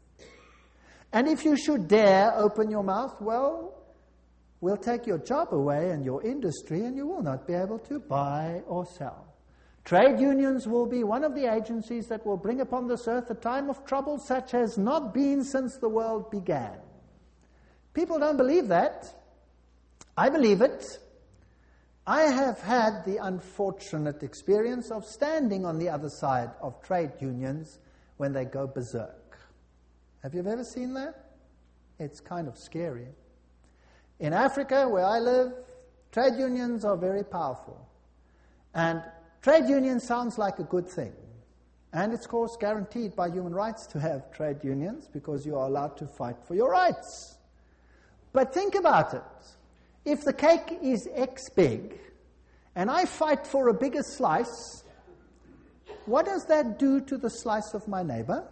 And if you should dare open your mouth, well, we'll take your job away and your industry, and you will not be able to buy or sell. Trade unions will be one of the agencies that will bring upon this earth a time of trouble such as not been since the world began. People don't believe that. I believe it. I have had the unfortunate experience of standing on the other side of trade unions when they go berserk. Have you ever seen that? It's kind of scary. In Africa, where I live, trade unions are very powerful. And trade union sounds like a good thing. And it's, of course, guaranteed by human rights to have trade unions because you are allowed to fight for your rights. But think about it. If the cake is X big, and I fight for a bigger slice, what does that do to the slice of my neighbor?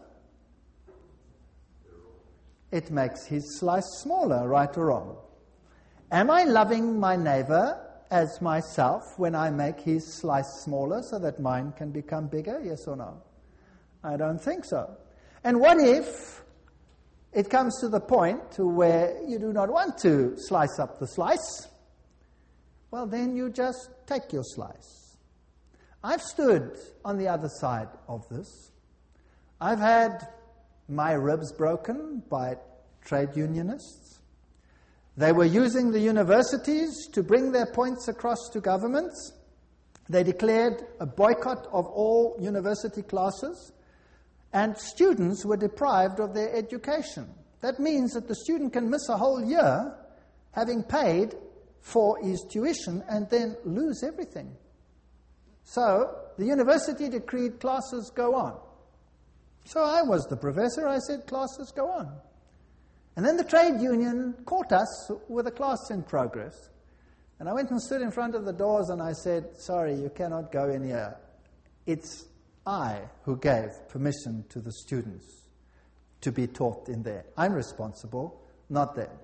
It makes his slice smaller, right or wrong? Am I loving my neighbor as myself when I make his slice smaller so that mine can become bigger? Yes or no? I don't think so. And what if it comes to the point to where you do not want to slice up the slice? Well, then you just take your slice. I've stood on the other side of this. I've had my ribs broken by trade unionists. They were using the universities to bring their points across to governments. They declared a boycott of all university classes, and students were deprived of their education. That means that the student can miss a whole year having paid for his tuition and then lose everything. So the university decreed classes go on. So I was the professor. I said classes go on. And then the trade union caught us with a class in progress. And I went and stood in front of the doors and I said, sorry, you cannot go in here. It's I who gave permission to the students to be taught in there. I'm responsible, not them.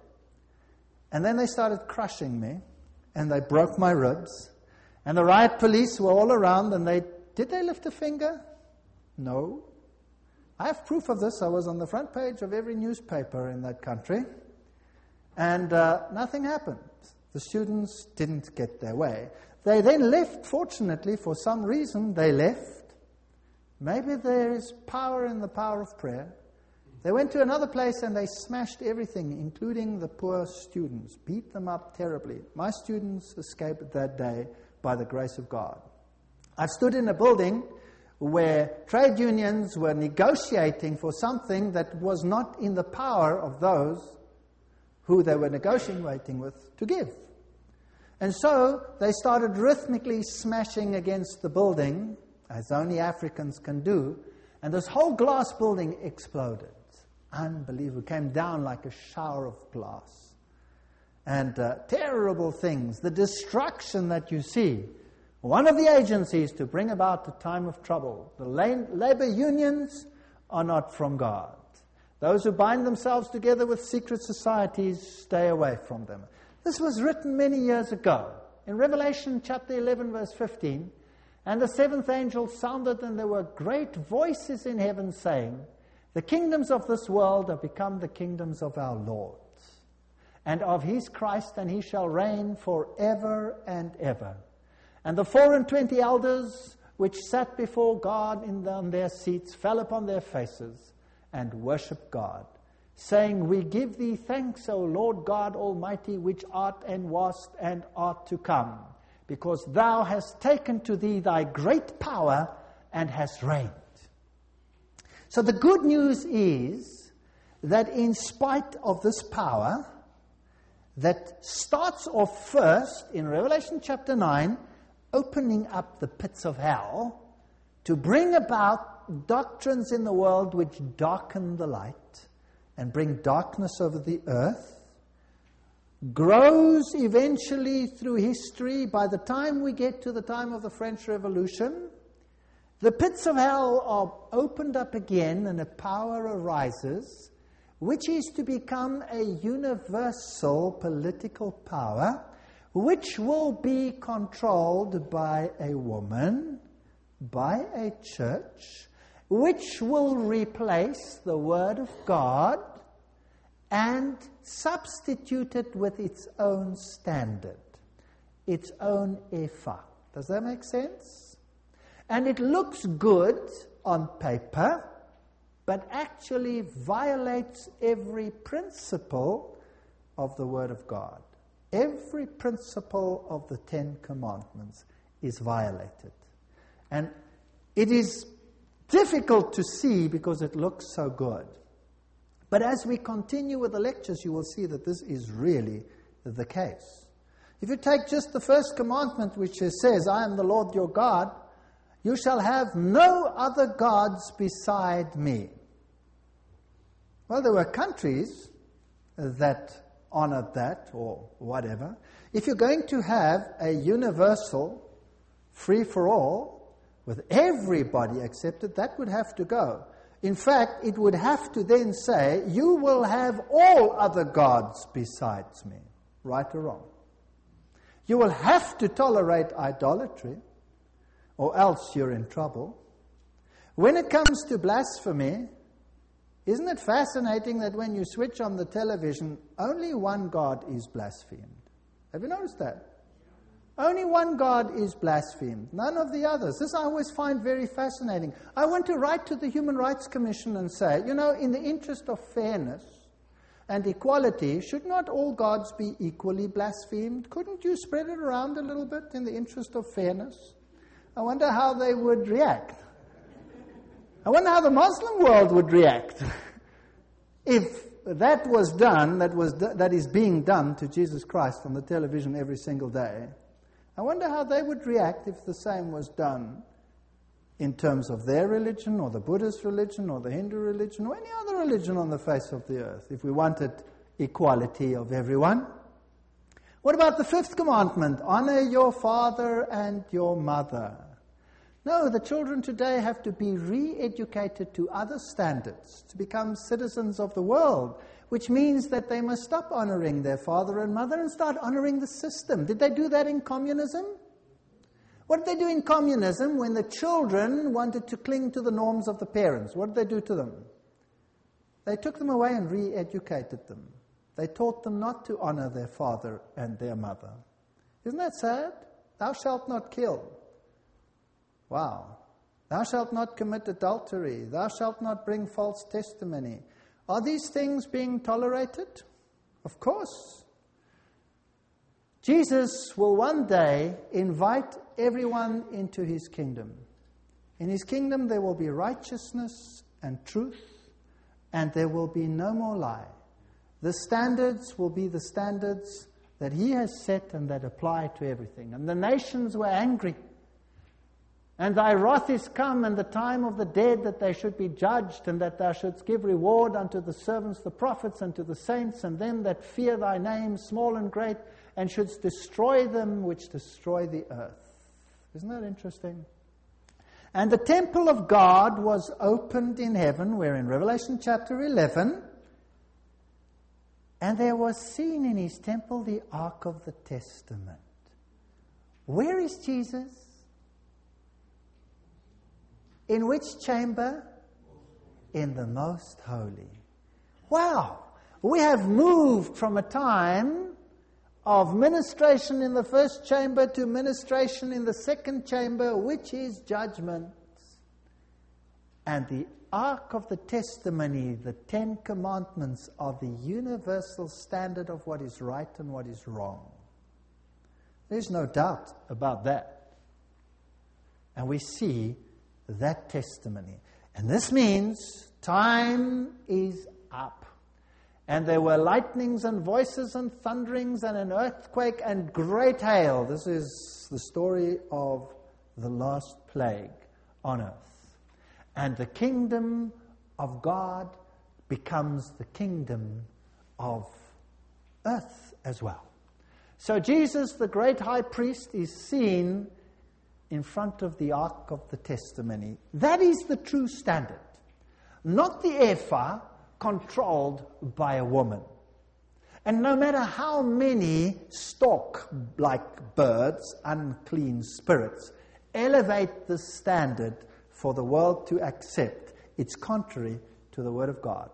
And then they started crushing me, and they broke my ribs. And the riot police were all around, and they, did they lift a finger? No. I have proof of this. I was on the front page of every newspaper in that country. And uh, nothing happened. The students didn't get their way. They then left, fortunately, for some reason, they left. Maybe there is power in the power of prayer. They went to another place and they smashed everything, including the poor students, beat them up terribly. My students escaped that day by the grace of God. I've stood in a building where trade unions were negotiating for something that was not in the power of those who they were negotiating with to give. And so they started rhythmically smashing against the building, as only Africans can do, and this whole glass building exploded. Unbelievable. It came down like a shower of glass. And uh, terrible things. The destruction that you see. One of the agencies to bring about a time of trouble. The la- labor unions are not from God. Those who bind themselves together with secret societies, stay away from them. This was written many years ago. In Revelation chapter eleven, verse fifteen, and the seventh angel sounded, and there were great voices in heaven saying, the kingdoms of this world have become the kingdoms of our Lord, and of his Christ, and he shall reign forever and ever. And the four and twenty elders which sat before God in the, on their seats fell upon their faces and worshipped God, saying, we give thee thanks, O Lord God Almighty, which art and wast and art to come, because thou hast taken to thee thy great power and hast reigned. So the good news is that in spite of this power that starts off first in Revelation chapter nine, opening up the pits of hell to bring about doctrines in the world which darken the light and bring darkness over the earth, grows eventually through history. By the time we get to the time of the French Revolution, the pits of hell are opened up again and a power arises, which is to become a universal political power, which will be controlled by a woman, by a church, which will replace the Word of God and substitute it with its own standard, its own ephah. Does that make sense? And it looks good on paper, but actually violates every principle of the Word of God. Every principle of the Ten Commandments is violated. And it is difficult to see because it looks so good. But as we continue with the lectures, you will see that this is really the case. If you take just the first commandment, which says, I am the Lord your God, you shall have no other gods beside me. Well, there were countries that honored that or whatever. If you're going to have a universal, free-for-all, with everybody accepted, that would have to go. In fact, it would have to then say, you will have all other gods besides me, right or wrong. You will have to tolerate idolatry, or else you're in trouble. When it comes to blasphemy, isn't it fascinating that when you switch on the television, only one God is blasphemed? Have you noticed that? Only one God is blasphemed, none of the others. This I always find very fascinating. I want to write to the Human Rights Commission and say, you know, in the interest of fairness and equality, should not all gods be equally blasphemed? Couldn't you spread it around a little bit in the interest of fairness? I wonder how they would react. I wonder how the Muslim world would react if that was done, that was that is being done to Jesus Christ on the television every single day. I wonder how they would react if the same was done in terms of their religion or the Buddhist religion or the Hindu religion or any other religion on the face of the earth, if we wanted equality of everyone. What about the fifth commandment? Honor your father and your mother. No, the children today have to be re-educated to other standards, to become citizens of the world, which means that they must stop honoring their father and mother and start honoring the system. Did they do that in communism? What did they do in communism when the children wanted to cling to the norms of the parents? What did they do to them? They took them away and re-educated them. They taught them not to honor their father and their mother. Isn't that sad? Thou shalt not kill. Wow. Thou shalt not commit adultery. Thou shalt not bring false testimony. Are these things being tolerated? Of course. Jesus will one day invite everyone into his kingdom. In his kingdom there will be righteousness and truth, and there will be no more lie. The standards will be the standards that he has set and that apply to everything. And the nations were angry. And thy wrath is come, and the time of the dead, that they should be judged, and that thou shouldst give reward unto the servants, the prophets, and to the saints, and them that fear thy name, small and great, and shouldst destroy them which destroy the earth. Isn't that interesting? And the temple of God was opened in heaven, where in Revelation chapter eleven, and there was seen in his temple the Ark of the Testament. Where is Jesus? In which chamber? In the most holy. Wow! We have moved from a time of ministration in the first chamber to ministration in the second chamber, which is judgment. And the Ark of the Testimony, the Ten Commandments, are the universal standard of what is right and what is wrong. There's no doubt about that. And we see that testimony. And this means time is up. And there were lightnings and voices and thunderings and an earthquake and great hail. This is the story of the last plague on earth. And the kingdom of God becomes the kingdom of earth as well. So Jesus, the great high priest, is seen in front of the Ark of the Testimony. That is the true standard. Not the ephah controlled by a woman. And no matter how many stork-like birds, unclean spirits, elevate the standard for the world to accept, it's contrary to the Word of God.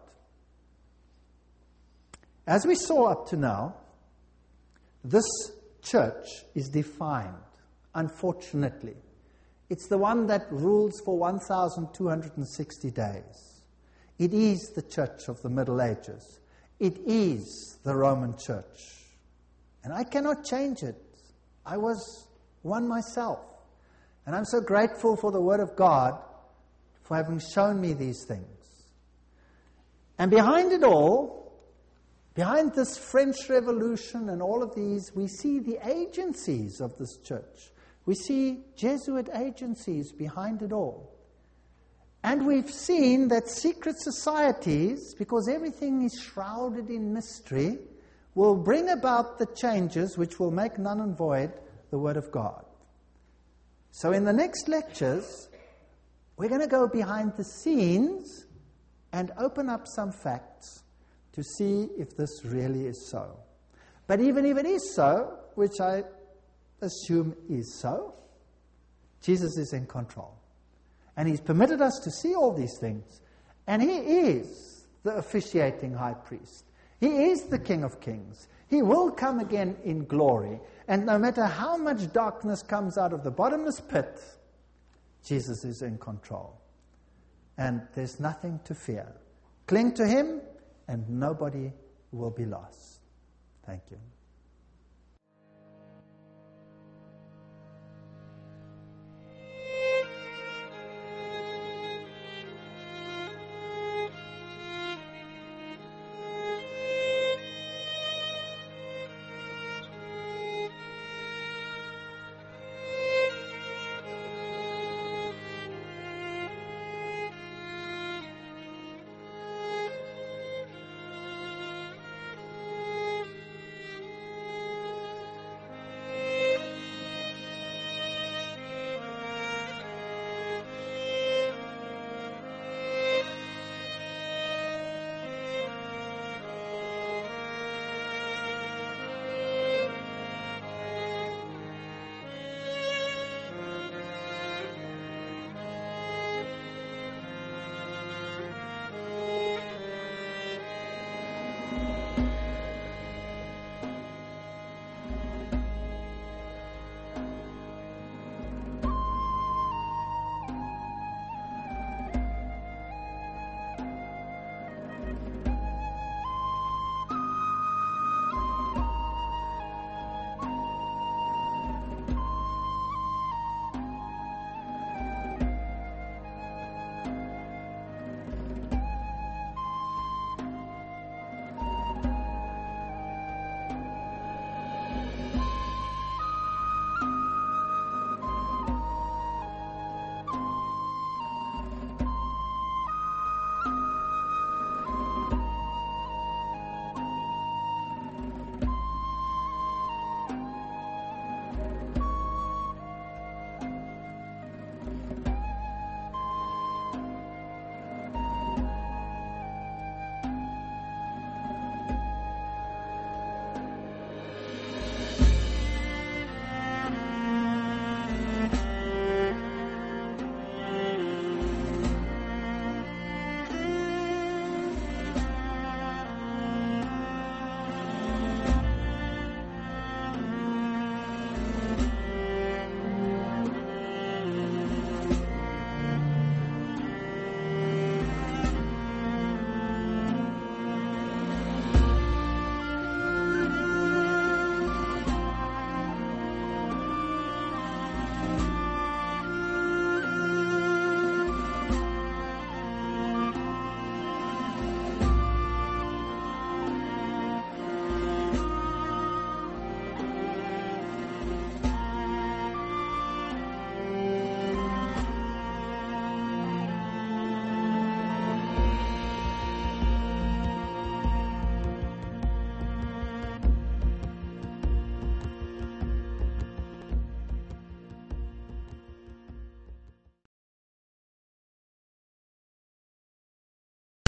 As we saw up to now, this church is defined, unfortunately. It's the one that rules for one thousand two hundred sixty days. It is the church of the Middle Ages. It is the Roman church. And I cannot change it. I was one myself. And I'm so grateful for the Word of God for having shown me these things. And behind it all, behind this French Revolution and all of these, we see the agencies of this church. We see Jesuit agencies behind it all. And we've seen that secret societies, because everything is shrouded in mystery, will bring about the changes which will make none and void the Word of God. So in the next lectures, we're going to go behind the scenes and open up some facts to see if this really is so. But even if it is so, which I assume is so, Jesus is in control. And he's permitted us to see all these things. And he is the officiating high priest. He is the King of Kings. He will come again in glory. And no matter how much darkness comes out of the bottomless pit, Jesus is in control. And there's nothing to fear. Cling to him, and nobody will be lost. Thank you.